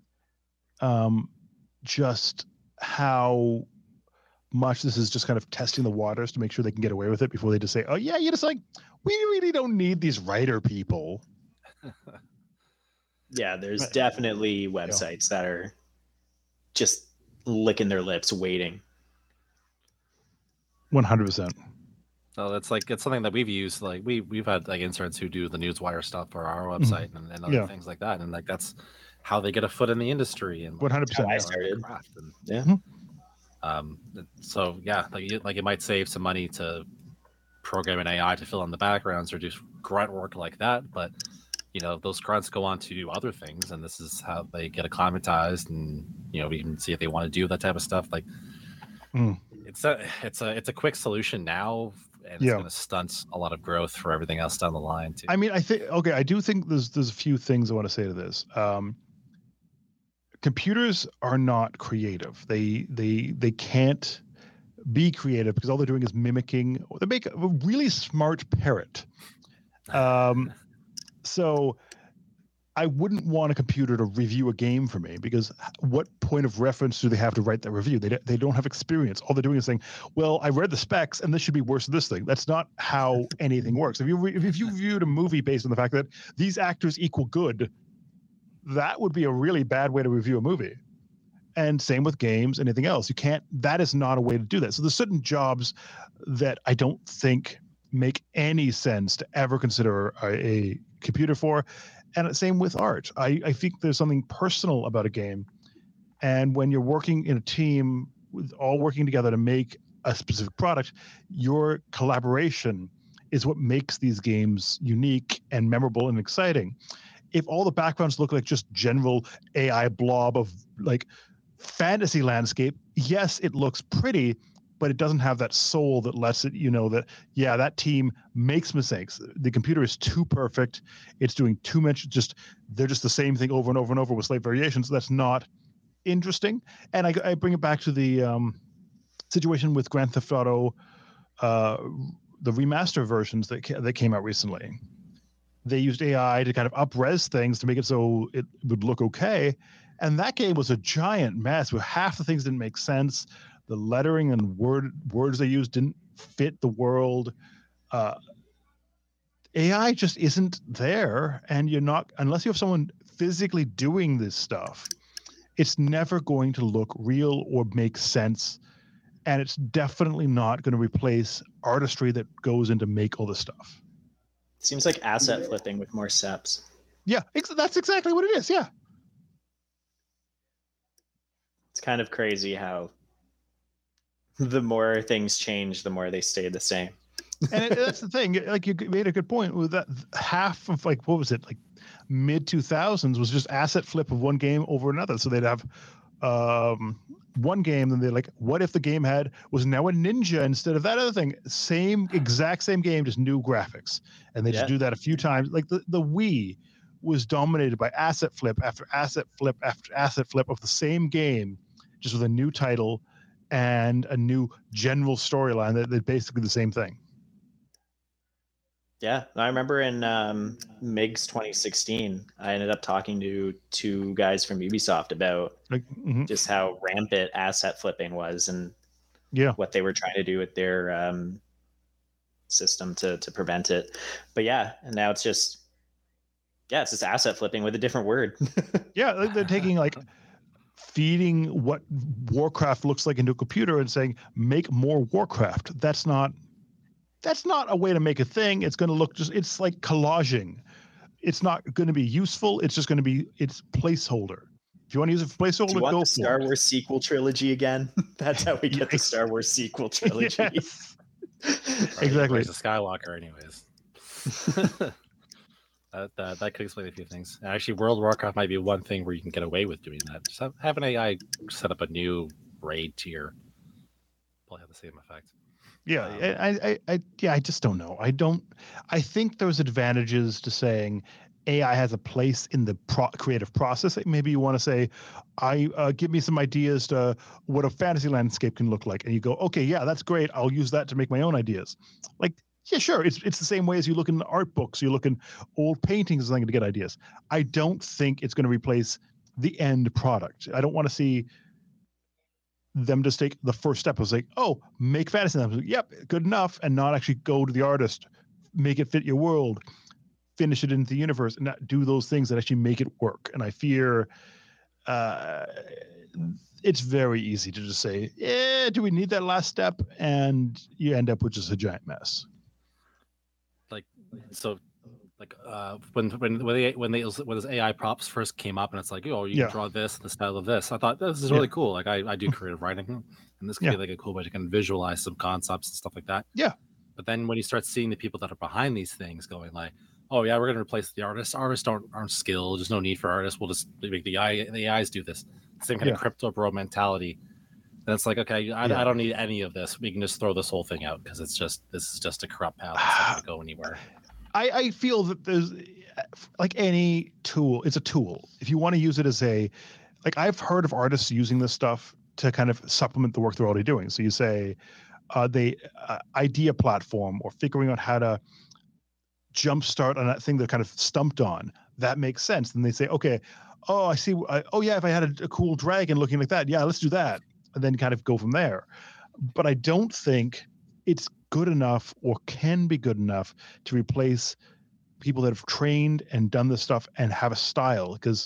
just how much this is just kind of testing the waters to make sure they can get away with it before they just say, oh, yeah, we really don't need these writer people. Yeah, there's definitely websites that are just licking their lips waiting. 100%. So it's something that we've used. Like we've had like interns who do the newswire stuff for our website and other things like that, and like that's how they get a foot in the industry. And 100%. I started. So yeah, like it might save some money to program an AI to fill in the backgrounds or do grunt work like that, but those grunts go on to do other things, and this is how they get acclimatized, and we can see if they want to do that type of stuff. Like, it's a quick solution now, and it's going to stunt a lot of growth for everything else down the line too. I mean, I do think there's a few things I want to say to this. Computers are not creative. They can't be creative because all they're doing is mimicking. They make a really smart parrot. So I wouldn't want a computer to review a game for me, because what point of reference do they have to write that review? They don't have experience. All they're doing is saying, well, I read the specs and this should be worse than this thing. That's not how anything works. If you reviewed a movie based on the fact that these actors equal good, that would be a really bad way to review a movie. And same with games, anything else. You can't, that is not a way to do that. So there's certain jobs that I don't think make any sense to ever consider a computer for. And same with art. I think there's something personal about a game. And when you're working in a team, with all working together to make a specific product, your collaboration is what makes these games unique and memorable and exciting. If all the backgrounds look like just general AI blob of like fantasy landscape, yes, it looks pretty, but it doesn't have that soul that lets it, that, yeah, that team makes mistakes. The computer is too perfect. It's doing too much. They're just the same thing over and over and over with slight variations. That's not interesting. And I bring it back to the situation with Grand Theft Auto, the remaster versions that came out recently. They used AI to kind of up-res things to make it so it would look okay. And that game was a giant mess where half the things didn't make sense. The lettering and words they used didn't fit the world. AI just isn't there, and you're not, unless you have someone physically doing this stuff, it's never going to look real or make sense. And it's definitely not going to replace artistry that goes into make all this stuff. Seems like asset flipping with more steps. Yeah, that's exactly what it is. Yeah. It's kind of crazy how the more things change, the more they stay the same. And that's the thing. Like, you made a good point with that. Half of, like, what was it, like mid 2000s was just asset flip of one game over another. So they'd have one game, and they're like, what if the game was now a ninja instead of that other thing? Exact same game, just new graphics. And they just do that a few times. Like the Wii was dominated by asset flip after asset flip after asset flip of the same game, just with a new title and a new general storyline. They're basically the same thing. Yeah, I remember in MiGS 2016, I ended up talking to two guys from Ubisoft about just how rampant asset flipping was, and what they were trying to do with their system to prevent it. But yeah, and now it's just asset flipping with a different word. Yeah, they're taking, like, feeding what Warcraft looks like into a computer and saying, make more Warcraft. That's not a way to make a thing. It's going to look it's like collaging. It's not going to be useful. It's just going to be its placeholder. If you want to use it for placeholder, do you want go the Star Wars sequel trilogy again? That's how we get the Star Wars sequel trilogy. Yes. Right, Exactly. It's a Skywalker, anyways. That could explain a few things. Actually, World of Warcraft might be one thing where you can get away with doing that. Just have an AI set up a new raid tier. Probably have the same effect. Yeah, I just don't know. I think there's advantages to saying AI has a place in the creative process. Maybe you want to say, give me some ideas to what a fantasy landscape can look like. And you go, okay, yeah, that's great. I'll use that to make my own ideas. Like, yeah, sure. It's the same way as you look in art books, you look in old paintings and something to get ideas. I don't think it's going to replace the end product. I don't want to see them just take the first step of like, oh, make fantasy. Like, yep, good enough, and not actually go to the artist, make it fit your world, finish it into the universe, and not do those things that actually make it work. And I fear it's very easy to just say, yeah, do we need that last step? And you end up with just a giant mess. When those AI props first came up, and it's like, oh, you can draw this in the style of this. I thought this is really cool. Like I do creative writing, and this could be like a cool way to kind of visualize some concepts and stuff like that. Yeah. But then when you start seeing the people that are behind these things going like, oh yeah, we're going to replace the artists. Artists aren't skilled. There's no need for artists. We'll just make the AIs do this. Same kind of crypto bro mentality. And it's like, okay, I don't need any of this. We can just throw this whole thing out because this is just a corrupt path. It's not going to go anywhere. I feel that there's, like any tool, it's a tool. If you want to use it as I've heard of artists using this stuff to kind of supplement the work they're already doing. So you say idea platform, or figuring out how to jumpstart on that thing they're kind of stumped on. that makes sense. Then they say, okay, oh, I see. Oh yeah, if I had a cool dragon looking like that, yeah, let's do that, and then kind of go from there. But I don't think it's good enough or can be good enough to replace people that have trained and done this stuff and have a style, because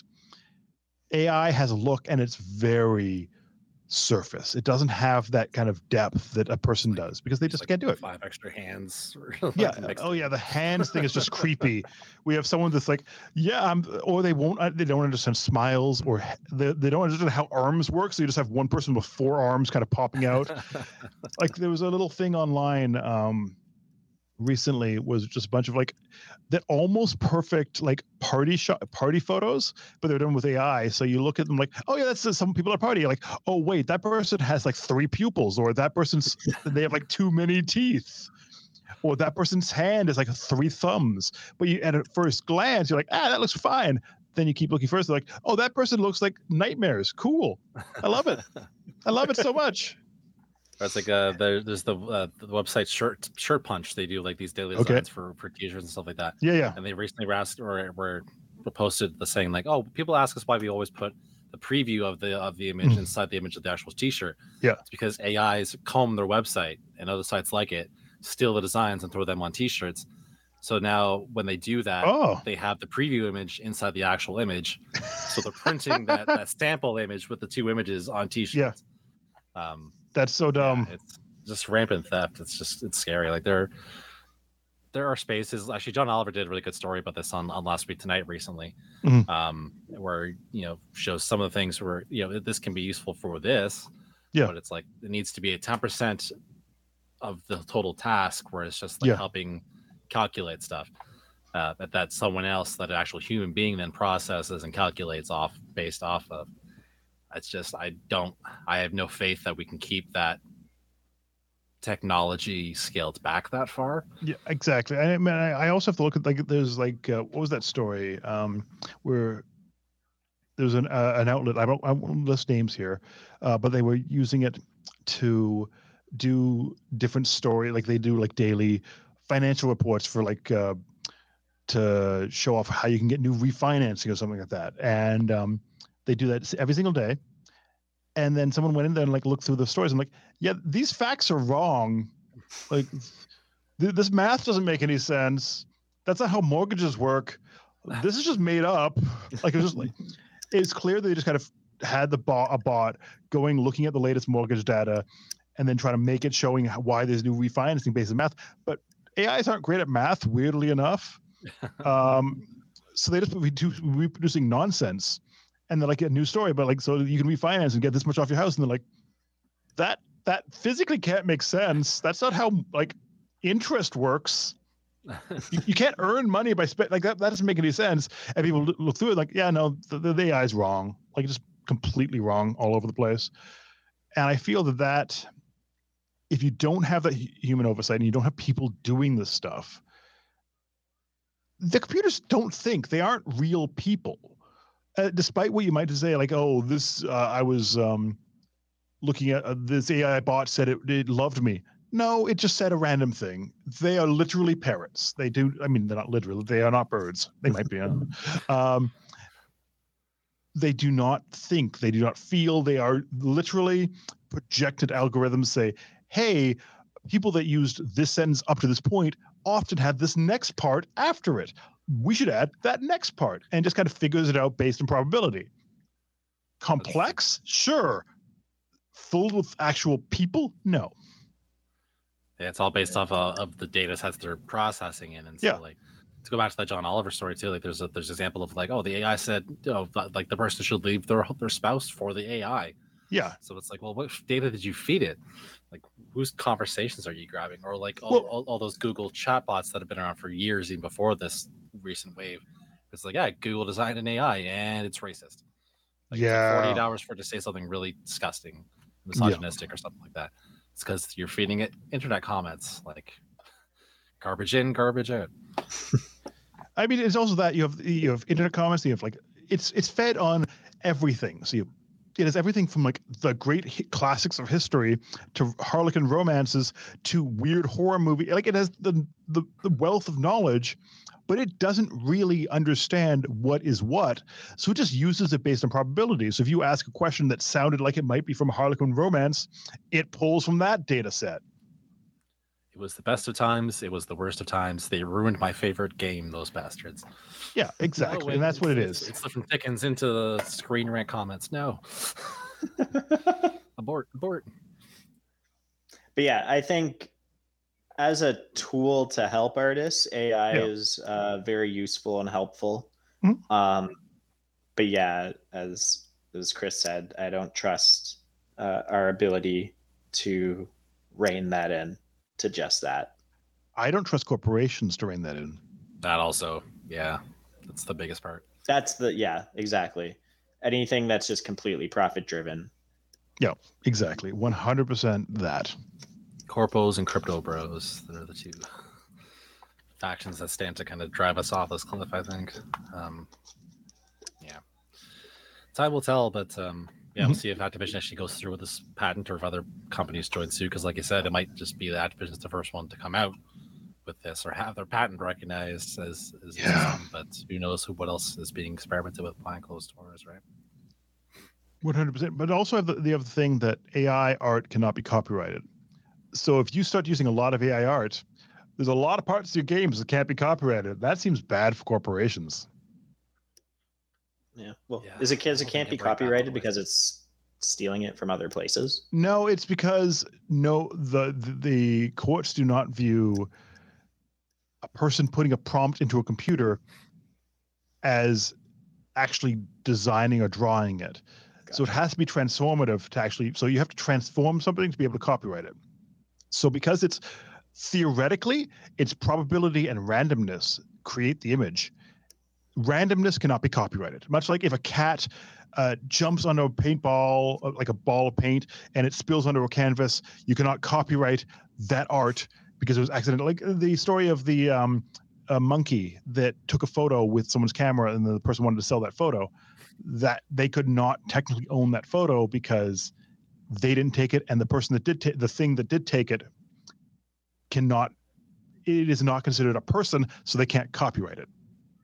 AI has a look and it's very surface. It doesn't have that kind of depth that a person does, because they just can't do it. 5 extra hands. Yeah. Oh yeah. The hands thing is just creepy. We have someone that's like, yeah, or they don't understand smiles, or they don't understand how arms work. So you just have one person with 4 arms kind of popping out. Like there was a little thing online recently, was just a bunch of like that almost perfect like party photos, but they're done with AI. So you look at them like, oh yeah, that's some people are partying. Like, oh wait, that person has like 3 pupils, or that person's they have like too many teeth, or that person's hand is like 3 thumbs. But you, at a first glance, you're like, that looks fine. Then you keep looking first, they're like, oh, that person looks like nightmares. Cool, I love it. I love it so much. It's like there's the website Shirt Punch. They do like these daily designs for t-shirts and stuff like that. Yeah. And they recently were posted the saying like, oh, people ask us why we always put the preview of the image inside the image of the actual t-shirt. Yeah, it's because AIs comb their website and other sites like it, steal the designs and throw them on t-shirts. So now when they do that, they have the preview image inside the actual image. So they're printing that sample image with the 2 images on t-shirts. Yeah. That's so dumb. Yeah, it's just rampant theft. It's scary. Like there are spaces. Actually, John Oliver did a really good story about this on Last Week Tonight recently, where shows some of the things where this can be useful for this. Yeah, but it's like it needs to be a 10% of the total task, where it's just like helping calculate stuff that someone else, that an actual human being, then processes and calculates based off of. It's just I have no faith that we can keep that technology scaled back that far. Yeah, exactly. I mean, I also have to look at like there's like what was that story where there's an outlet. I won't list names here, but they were using it to do different story. Like they do like daily financial reports for like to show off how you can get new refinancing or something like that, and they do that every single day. And then someone went in there and like looked through the stories and like, yeah, these facts are wrong. Like this math doesn't make any sense. That's not how mortgages work. This is just made up. Like it's clear that they just kind of had a bot going, looking at the latest mortgage data and then trying to make it showing why there's new refinancing based on math. But AIs aren't great at math, weirdly enough. So they just reproducing nonsense. And they're like, a new story, but like, so you can refinance and get this much off your house. And they're like, that physically can't make sense. That's not how like interest works. You can't earn money by like that. That doesn't make any sense. And people look through it like, yeah, no, the AI is wrong. Like just completely wrong all over the place. And I feel that if you don't have that human oversight and you don't have people doing this stuff, the computers don't think. They aren't real people. Despite what you might say, like, oh, this, I was looking at this AI bot said it loved me. No, it just said a random thing. They are literally parrots. They do. I mean, they're not literally. They are not birds. They might be. They do not think. They do not feel. They are literally projected algorithms. Say, hey, people that used this sentence up to this point often had this next part after it. We should add that next part, and just kind of figures it out based on probability. Complex? Sure. Filled with actual people? No. Yeah, it's all based off of the data sets they're processing in. And so like to go back to that John Oliver story too, like there's an example of like, oh, the AI said, like the person should leave their spouse for the AI. Yeah. So it's like, well, what data did you feed it? Like, whose conversations are you grabbing? Or like all those Google chatbots that have been around for years, even before this recent wave. It's like, yeah, Google designed an AI and it's racist. Like, it took 48 hours for it to say something really disgusting, misogynistic or something like that. It's because you're feeding it internet comments, like garbage in, garbage out. I mean, it's also that you have internet comments. You have like it's fed on everything. So you have It has everything from like the great classics of history to Harlequin romances to weird horror movie. Like it has the wealth of knowledge, but it doesn't really understand what is what. So it just uses it based on probability. So if you ask a question that sounded like it might be from a Harlequin romance, it pulls from that data set. It was the best of times. It was the worst of times. They ruined my favorite game, those bastards. Yeah, exactly. And that's what it is. It's from Dickens into the Screen Rant comments. No. Abort. But yeah, I think as a tool to help artists, AI is very useful and helpful. Mm-hmm. But yeah, as Chris said, I don't trust our ability to rein that in to just that. I don't trust corporations to rein that in. That also, yeah, that's the biggest part. Exactly. Anything that's just completely profit driven. Yeah, exactly. 100% that. Corpos and crypto bros, they're the two factions that stand to kind of drive us off this cliff, I think. Yeah. Time will tell, but we'll see if Activision actually goes through with this patent or if other companies join suit. Because, like I said, it might just be that Activision's the first one to come out with this or have their patent recognized as but who knows what else is being experimented with behind closed doors, right? 100%. But also have the other thing that AI art cannot be copyrighted. So if you start using a lot of AI art, there's a lot of parts of your games that can't be copyrighted. That seems bad for corporations. Yeah. Well, is it can't be copyrighted because it's stealing it from other places? No, it's because the courts do not view a person putting a prompt into a computer as actually designing or drawing it. So it has to be transformative to actually, so you have to transform something to be able to copyright it. So because it's theoretically, it's probability and randomness create the image. Randomness cannot be copyrighted. Much like if a cat jumps onto a paintball, like a ball of paint, and it spills onto a canvas, you cannot copyright that art because it was accidental. Like the story of the monkey that took a photo with someone's camera and the person wanted to sell that photo, that they could not technically own that photo because they didn't take it, and the person that did the thing that did take it it is not considered a person, so they can't copyright it.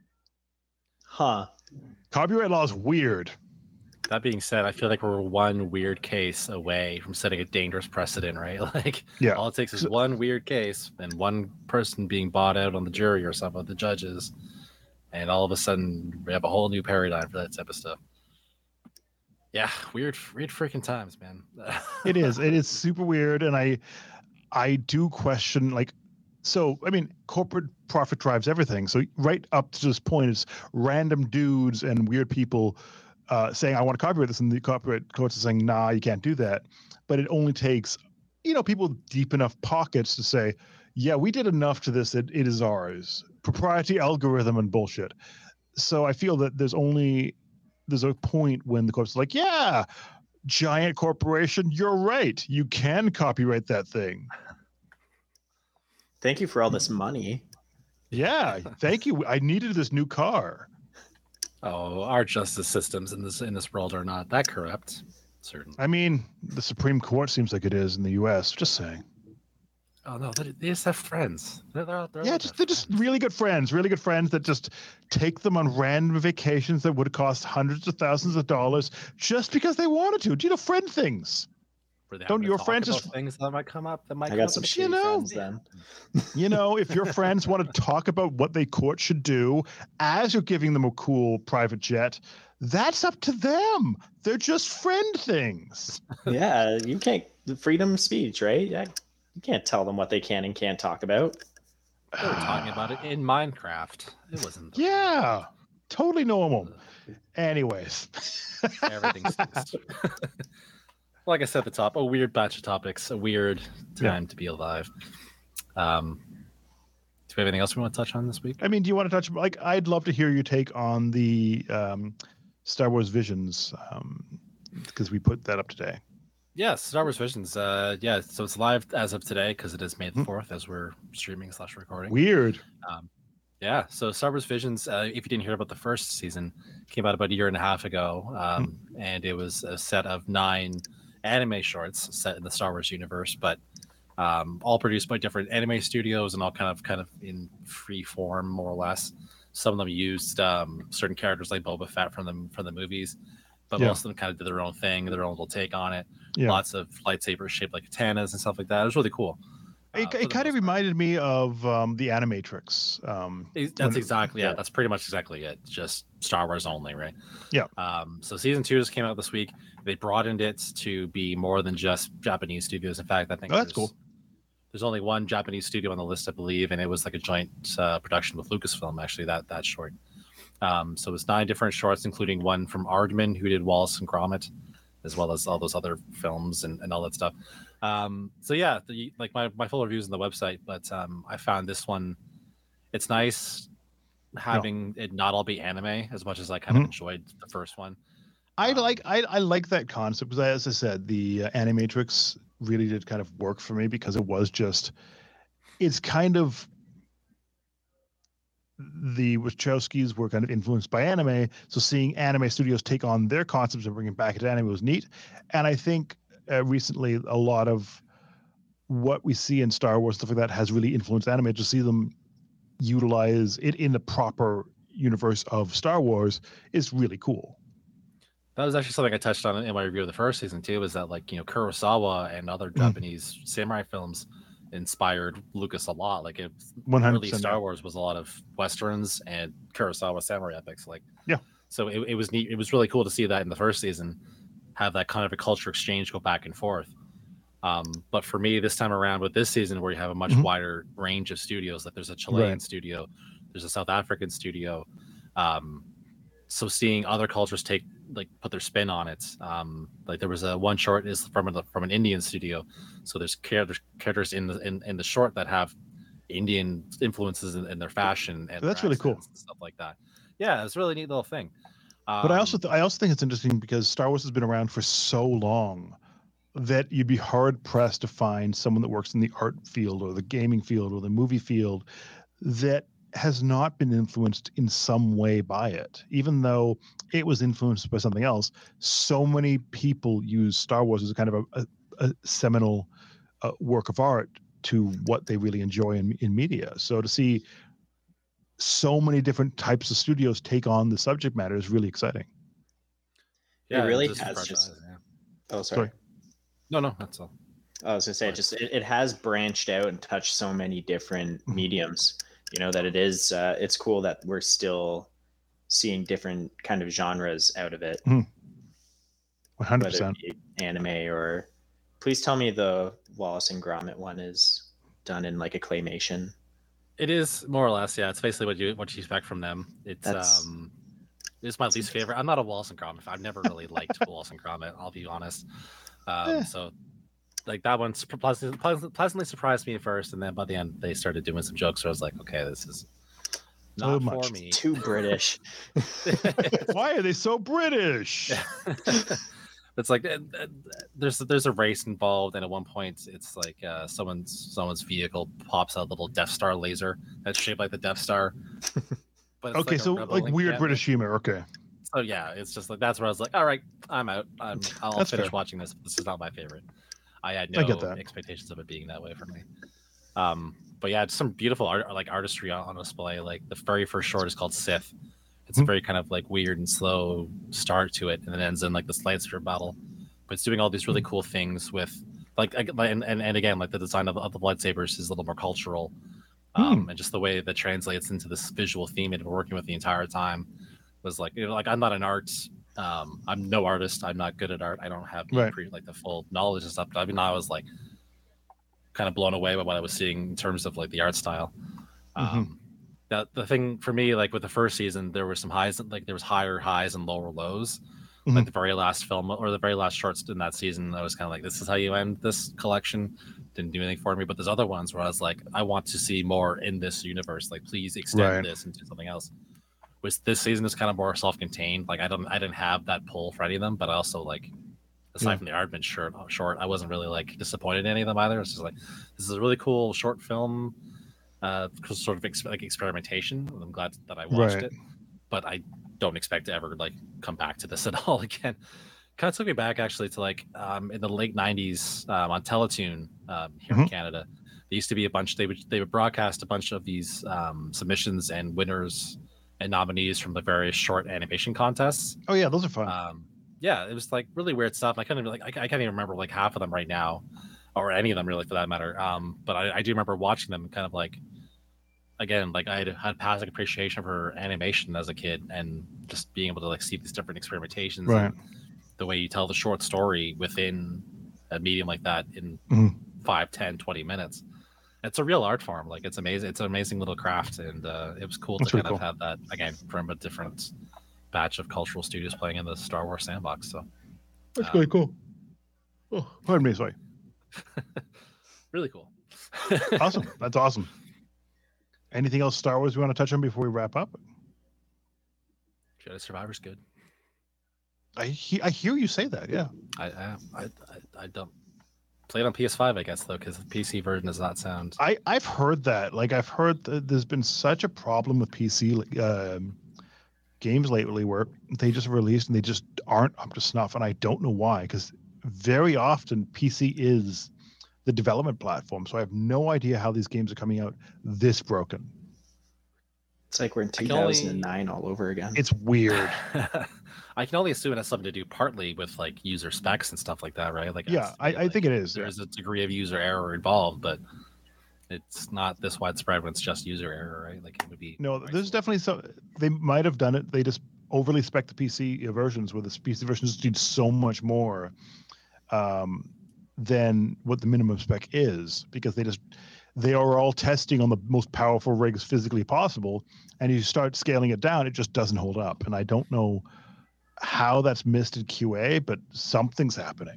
Huh. Copyright law is weird. That being said, I feel like we're one weird case away from setting a dangerous precedent, right? Like, all it takes is one weird case and one person being bought out on the jury or some of the judges, and all of a sudden we have a whole new paradigm for that type of stuff. Yeah, weird freaking times, man. It is super weird, and I do question, like, so I mean, corporate profit drives everything. So right up to this point, it's random dudes and weird people saying, I want to copyright this, and the copyright courts are saying, nah, you can't do that. But it only takes, people with deep enough pockets to say, yeah, we did enough to this that it is ours. Proprietary algorithm and bullshit. So I feel that there's a point when the courts are like, yeah, giant corporation, you're right. You can copyright that thing. Thank you for all this money. Yeah, thank you. I needed this new car. Oh, our justice systems in this world are not that corrupt, certainly. I mean, the Supreme Court seems like it is in the U.S. Just saying. Oh no, they just have friends. They're just really good friends that just take them on random vacations that would cost hundreds of thousands of dollars just because they wanted to. Friend things. Don't your friends just things that might come up? I got some friends then. If your friends want to talk about what they court should do as you're giving them a cool private jet, that's up to them. They're just friend things. Yeah, you can't. Freedom of speech, right? Yeah, you can't tell them what they can and can't talk about. They were talking about it in Minecraft. It wasn't. Yeah, totally normal. Anyways, everything stinks. Like I said at the top, a weird batch of topics, a weird time to be alive. Do we have anything else we want to touch on this week? I mean, do you want to touch, like, I'd love to hear your take on the Star Wars Visions, because we put that up today. Yes, Star Wars Visions. So it's live as of today because it is May the 4th as we're streaming /recording. Weird. Yeah, so Star Wars Visions, if you didn't hear about the first season, came out about a year and a half ago, and it was a set of 9 anime shorts set in the Star Wars universe, but all produced by different anime studios and all kind of in free form, more or less. Some of them used certain characters like Boba Fett from the movies, but most of them kind of did their own thing, their own little take on it. Yeah. Lots of lightsabers shaped like katanas and stuff like that. It was really cool. It kind of reminded me of the Animatrix. That's exactly that's pretty much exactly it. Just Star Wars only, right? Yeah. So season 2 just came out this week. They broadened it to be more than just Japanese studios. In fact, I think that's cool. There's only one Japanese studio on the list, I believe, and it was like a joint production with Lucasfilm. Actually, that short. So it was 9 different shorts, including one from Aardman, who did Wallace and Gromit, as well as all those other films and all that stuff. So yeah, my full reviews on the website, but I found this one, it's nice having it not all be anime as much as I kind of enjoyed the first one. I like that concept because, as I said, the Animatrix really did kind of work for me because it was just, it's kind of, the Wachowskis were kind of influenced by anime, so seeing anime studios take on their concepts and bring it back into anime was neat. And I think recently a lot of what we see in Star Wars, stuff like that, has really influenced anime. To see them utilize it in the proper universe of Star Wars is really cool. That was actually something I touched on in my review of the first season too, is that Kurosawa and other Japanese samurai films inspired Lucas a lot. Like, 100%. Early Star Wars was a lot of westerns and Kurosawa samurai epics. So it was neat. It was really cool to see that in the first season, have that kind of a culture exchange go back and forth. But for me, this time around with this season, where you have a much wider range of studios, like there's a Chilean studio, there's a South African studio. So seeing other cultures put their spin on it. Like there was one short is from an Indian studio, so there's characters in the short that have Indian influences in their fashion, and so that's really cool, and stuff like that. Yeah, it's a really neat little thing. But I also think it's interesting because Star Wars has been around for so long that you'd be hard pressed to find someone that works in the art field or the gaming field or the movie field that has not been influenced in some way by it, even though it was influenced by something else. So many people use Star Wars as a kind of a seminal work of art to what they really enjoy in media. So to see so many different types of studios take on the subject matter is really exciting. Yeah, it really has just. Oh, sorry. No, that's all. I was gonna say, it has branched out and touched so many different mediums. That it is. It's cool that we're still seeing different kind of genres out of it. 100%. Anime or, please tell me the Wallace and Gromit one is done in like a claymation. It is more or less, yeah. It's basically what you expect from them. It's my least favorite. I'm not a Wallace and Gromit. I've never really liked Wallace and Gromit, I'll be honest. So like that one pleasantly surprised me at first, and then by the end they started doing some jokes. So I was like, okay, this is not for me. Too British. Why are they so British? It's like there's a race involved, and at one point it's like someone's vehicle pops out a little Death Star laser that's shaped like the Death Star. But okay, so like weird British humor. Okay. So yeah, it's just like that's where I was like, all right, I'm out. I'll finish watching this. This is not my favorite. I had no expectations of it being that way for me. But yeah, it's some beautiful artistry on display. Like the very first short is called Sith. It's a very kind of like weird and slow start to it, and then ends in like this lightsaber battle. But it's doing all these really cool things with and again, like the design of the lightsabers is a little more cultural, and just the way that translates into this visual theme it we're working with the entire time was like, I'm not an arts. I'm no artist. I'm not good at art. I don't have the full knowledge and stuff. But I mean, I was like kind of blown away by what I was seeing in terms of like the art style. The thing for me, like with the first season, there were some highs, like there was higher highs and lower lows. Like the very last film or the very last shorts in that season, I was kind of like, this is how you end this collection. Didn't do anything for me. But there's other ones where I was like, I want to see more in this universe. Like, please extend this into something else. Which this season is kind of more self-contained. Like I didn't have that pull for any of them, but I also like, aside from the Aardman short, I wasn't really like disappointed in any of them either. It's just like, this is a really cool short film. sort of experimentation. I'm glad that I watched Right. it, but I don't expect to ever like come back to this at all again. Kind of took me back actually to like in the late '90s on Teletoon here in Canada. There used to be a bunch. They would broadcast a bunch of these submissions and winners and nominees from the various short animation contests. Oh yeah, those are fun. Yeah, it was like really weird stuff. I couldn't like I can't even remember like half of them right now, or any of them really for that matter. But I do remember watching them, kind of like, again, like I had passive appreciation for animation as a kid, and just being able to like see these different experimentations, Right. and the way you tell the short story within a medium like that in 5, 10, 20 minutes. It's a real art form. Like it's amazing. It's an amazing little craft, and it was cool to kind of have that again from a different batch of cultural studios playing in the Star Wars sandbox. So that's really cool. Oh, pardon me, sorry. Really cool. Awesome. That's awesome. Anything else Star Wars we want to touch on before we wrap up? Jedi Survivor's good. I hear you say that. Yeah. I don't play it on PS5, I guess, though, because the PC version does not sound. I've heard that. Like I've heard that there's been such a problem with PC games lately where they just released and they just aren't up to snuff, and I don't know why. Because very often PC is the development platform, so I have no idea how these games are coming out this broken. It's like we're in 2009 all over again. It's weird. I can only assume it has something to do partly with like user specs and stuff like that, right? Like, yeah, I think it is. There's a degree of user error involved, but it's not this widespread when it's just user error, right? Like it would be. No, there's definitely some. They might have done it. They just overly spec the PC versions, where the PC versions do so much more than what the minimum spec is, because they are all testing on the most powerful rigs physically possible, and you start scaling it down, it just doesn't hold up. And I don't know how that's missed in QA, but something's happening.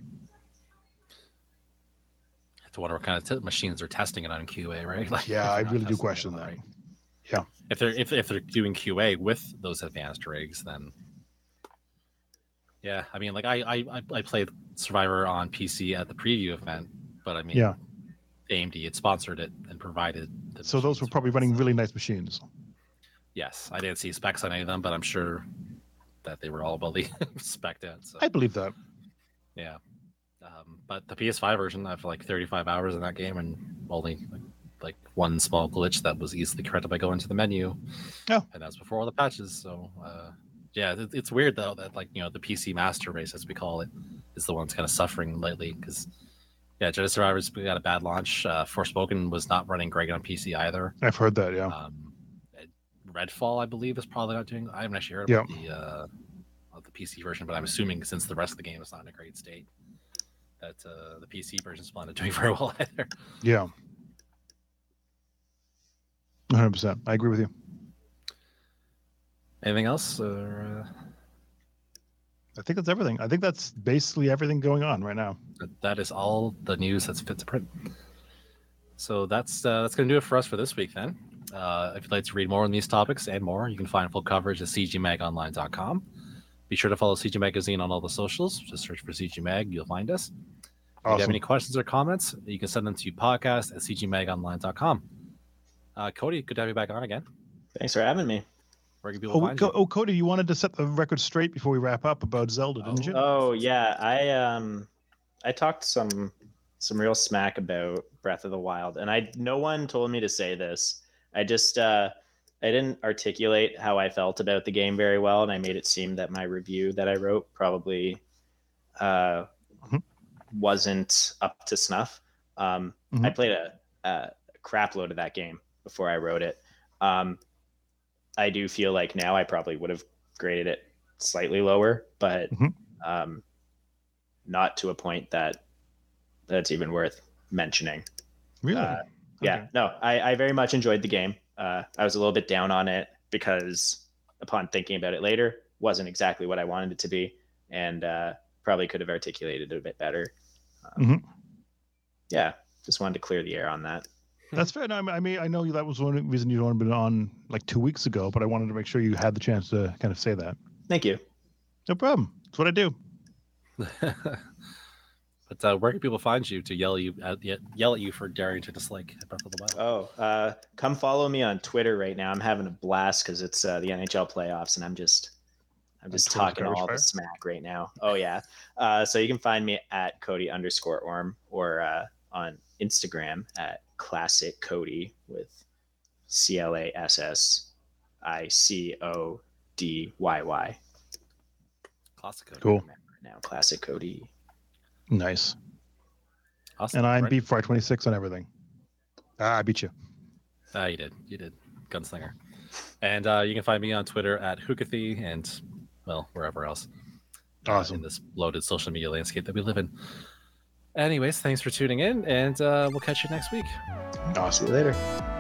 I have to wonder what kind of machines they're testing it on in QA, right? Like, yeah, I really do question that. Right. Yeah, if they're doing QA with those advanced rigs, then yeah, I mean, like I played Survivor on PC at the preview event, but I mean, yeah, AMD had sponsored it and provided. So those were probably running really nice machines. Yes, I didn't see specs on any of them, but I'm sure that they were all well spec'd out. So. I believe that. Yeah, but the PS5 version, I have like 35 hours in that game, and only like one small glitch that was easily corrected by going to the menu. Yeah, and that's before all the patches. So yeah, it's weird though that like the PC master race, as we call it, is the one that's kind of suffering lately, because yeah, Jedi Survivor's got a bad launch. Forspoken was not running great on PC either. I've heard that. Yeah. Redfall, I believe, is probably not doing. I haven't actually heard about the PC version, but I'm assuming since the rest of the game is not in a great state, that the PC version is not doing very well either. Yeah, 100%. I agree with you. Anything else? I think that's everything. I think that's basically everything going on right now. That is all the news that's fit to print. So that's going to do it for us for this week then. If you'd like to read more on these topics and more, you can find full coverage at cgmagonline.com. Be sure to follow CG Magazine on all the socials. Just search for CG Mag. You'll find us. If you have any questions or comments, you can send them to podcast@cgmagonline.com. Cody, good to have you back on again. Thanks for having me. Where can people find you? Cody, you wanted to set the record straight before we wrap up about Zelda, didn't you? Oh, yeah. I talked some real smack about Breath of the Wild, and no one told me to say this. I just I didn't articulate how I felt about the game very well, and I made it seem that my review that I wrote probably wasn't up to snuff. I played a crap load of that game before I wrote it. I do feel like now I probably would have graded it slightly lower, but not to a point that's even worth mentioning. Really? Yeah, okay. No, I very much enjoyed the game. I was a little bit down on it because upon thinking about it later, wasn't exactly what I wanted it to be, and probably could have articulated it a bit better. Yeah, just wanted to clear the air on that. That's fair. No, I mean, I know that was one reason you wanted to be on like 2 weeks ago, but I wanted to make sure you had the chance to kind of say that. Thank you. No problem. That's what I do. But where can people find you to yell at you for daring to dislike Breath of the Wild? Oh, come follow me on Twitter right now. I'm having a blast because it's the NHL playoffs, and I'm just talking all the smack right now. Oh yeah. So you can find me at Cody_Orm or on Instagram at Classic Cody with ClassicCodyy. Classic Cody. Cool. Now Classic Cody. Nice. Awesome. And I'm Beefry26 on everything. I beat you. You did. Gunslinger. And you can find me on Twitter at Hookathy and, well, wherever else. Awesome. In this loaded social media landscape that we live in. Anyways, thanks for tuning in, and we'll catch you next week. Awesome. See you later.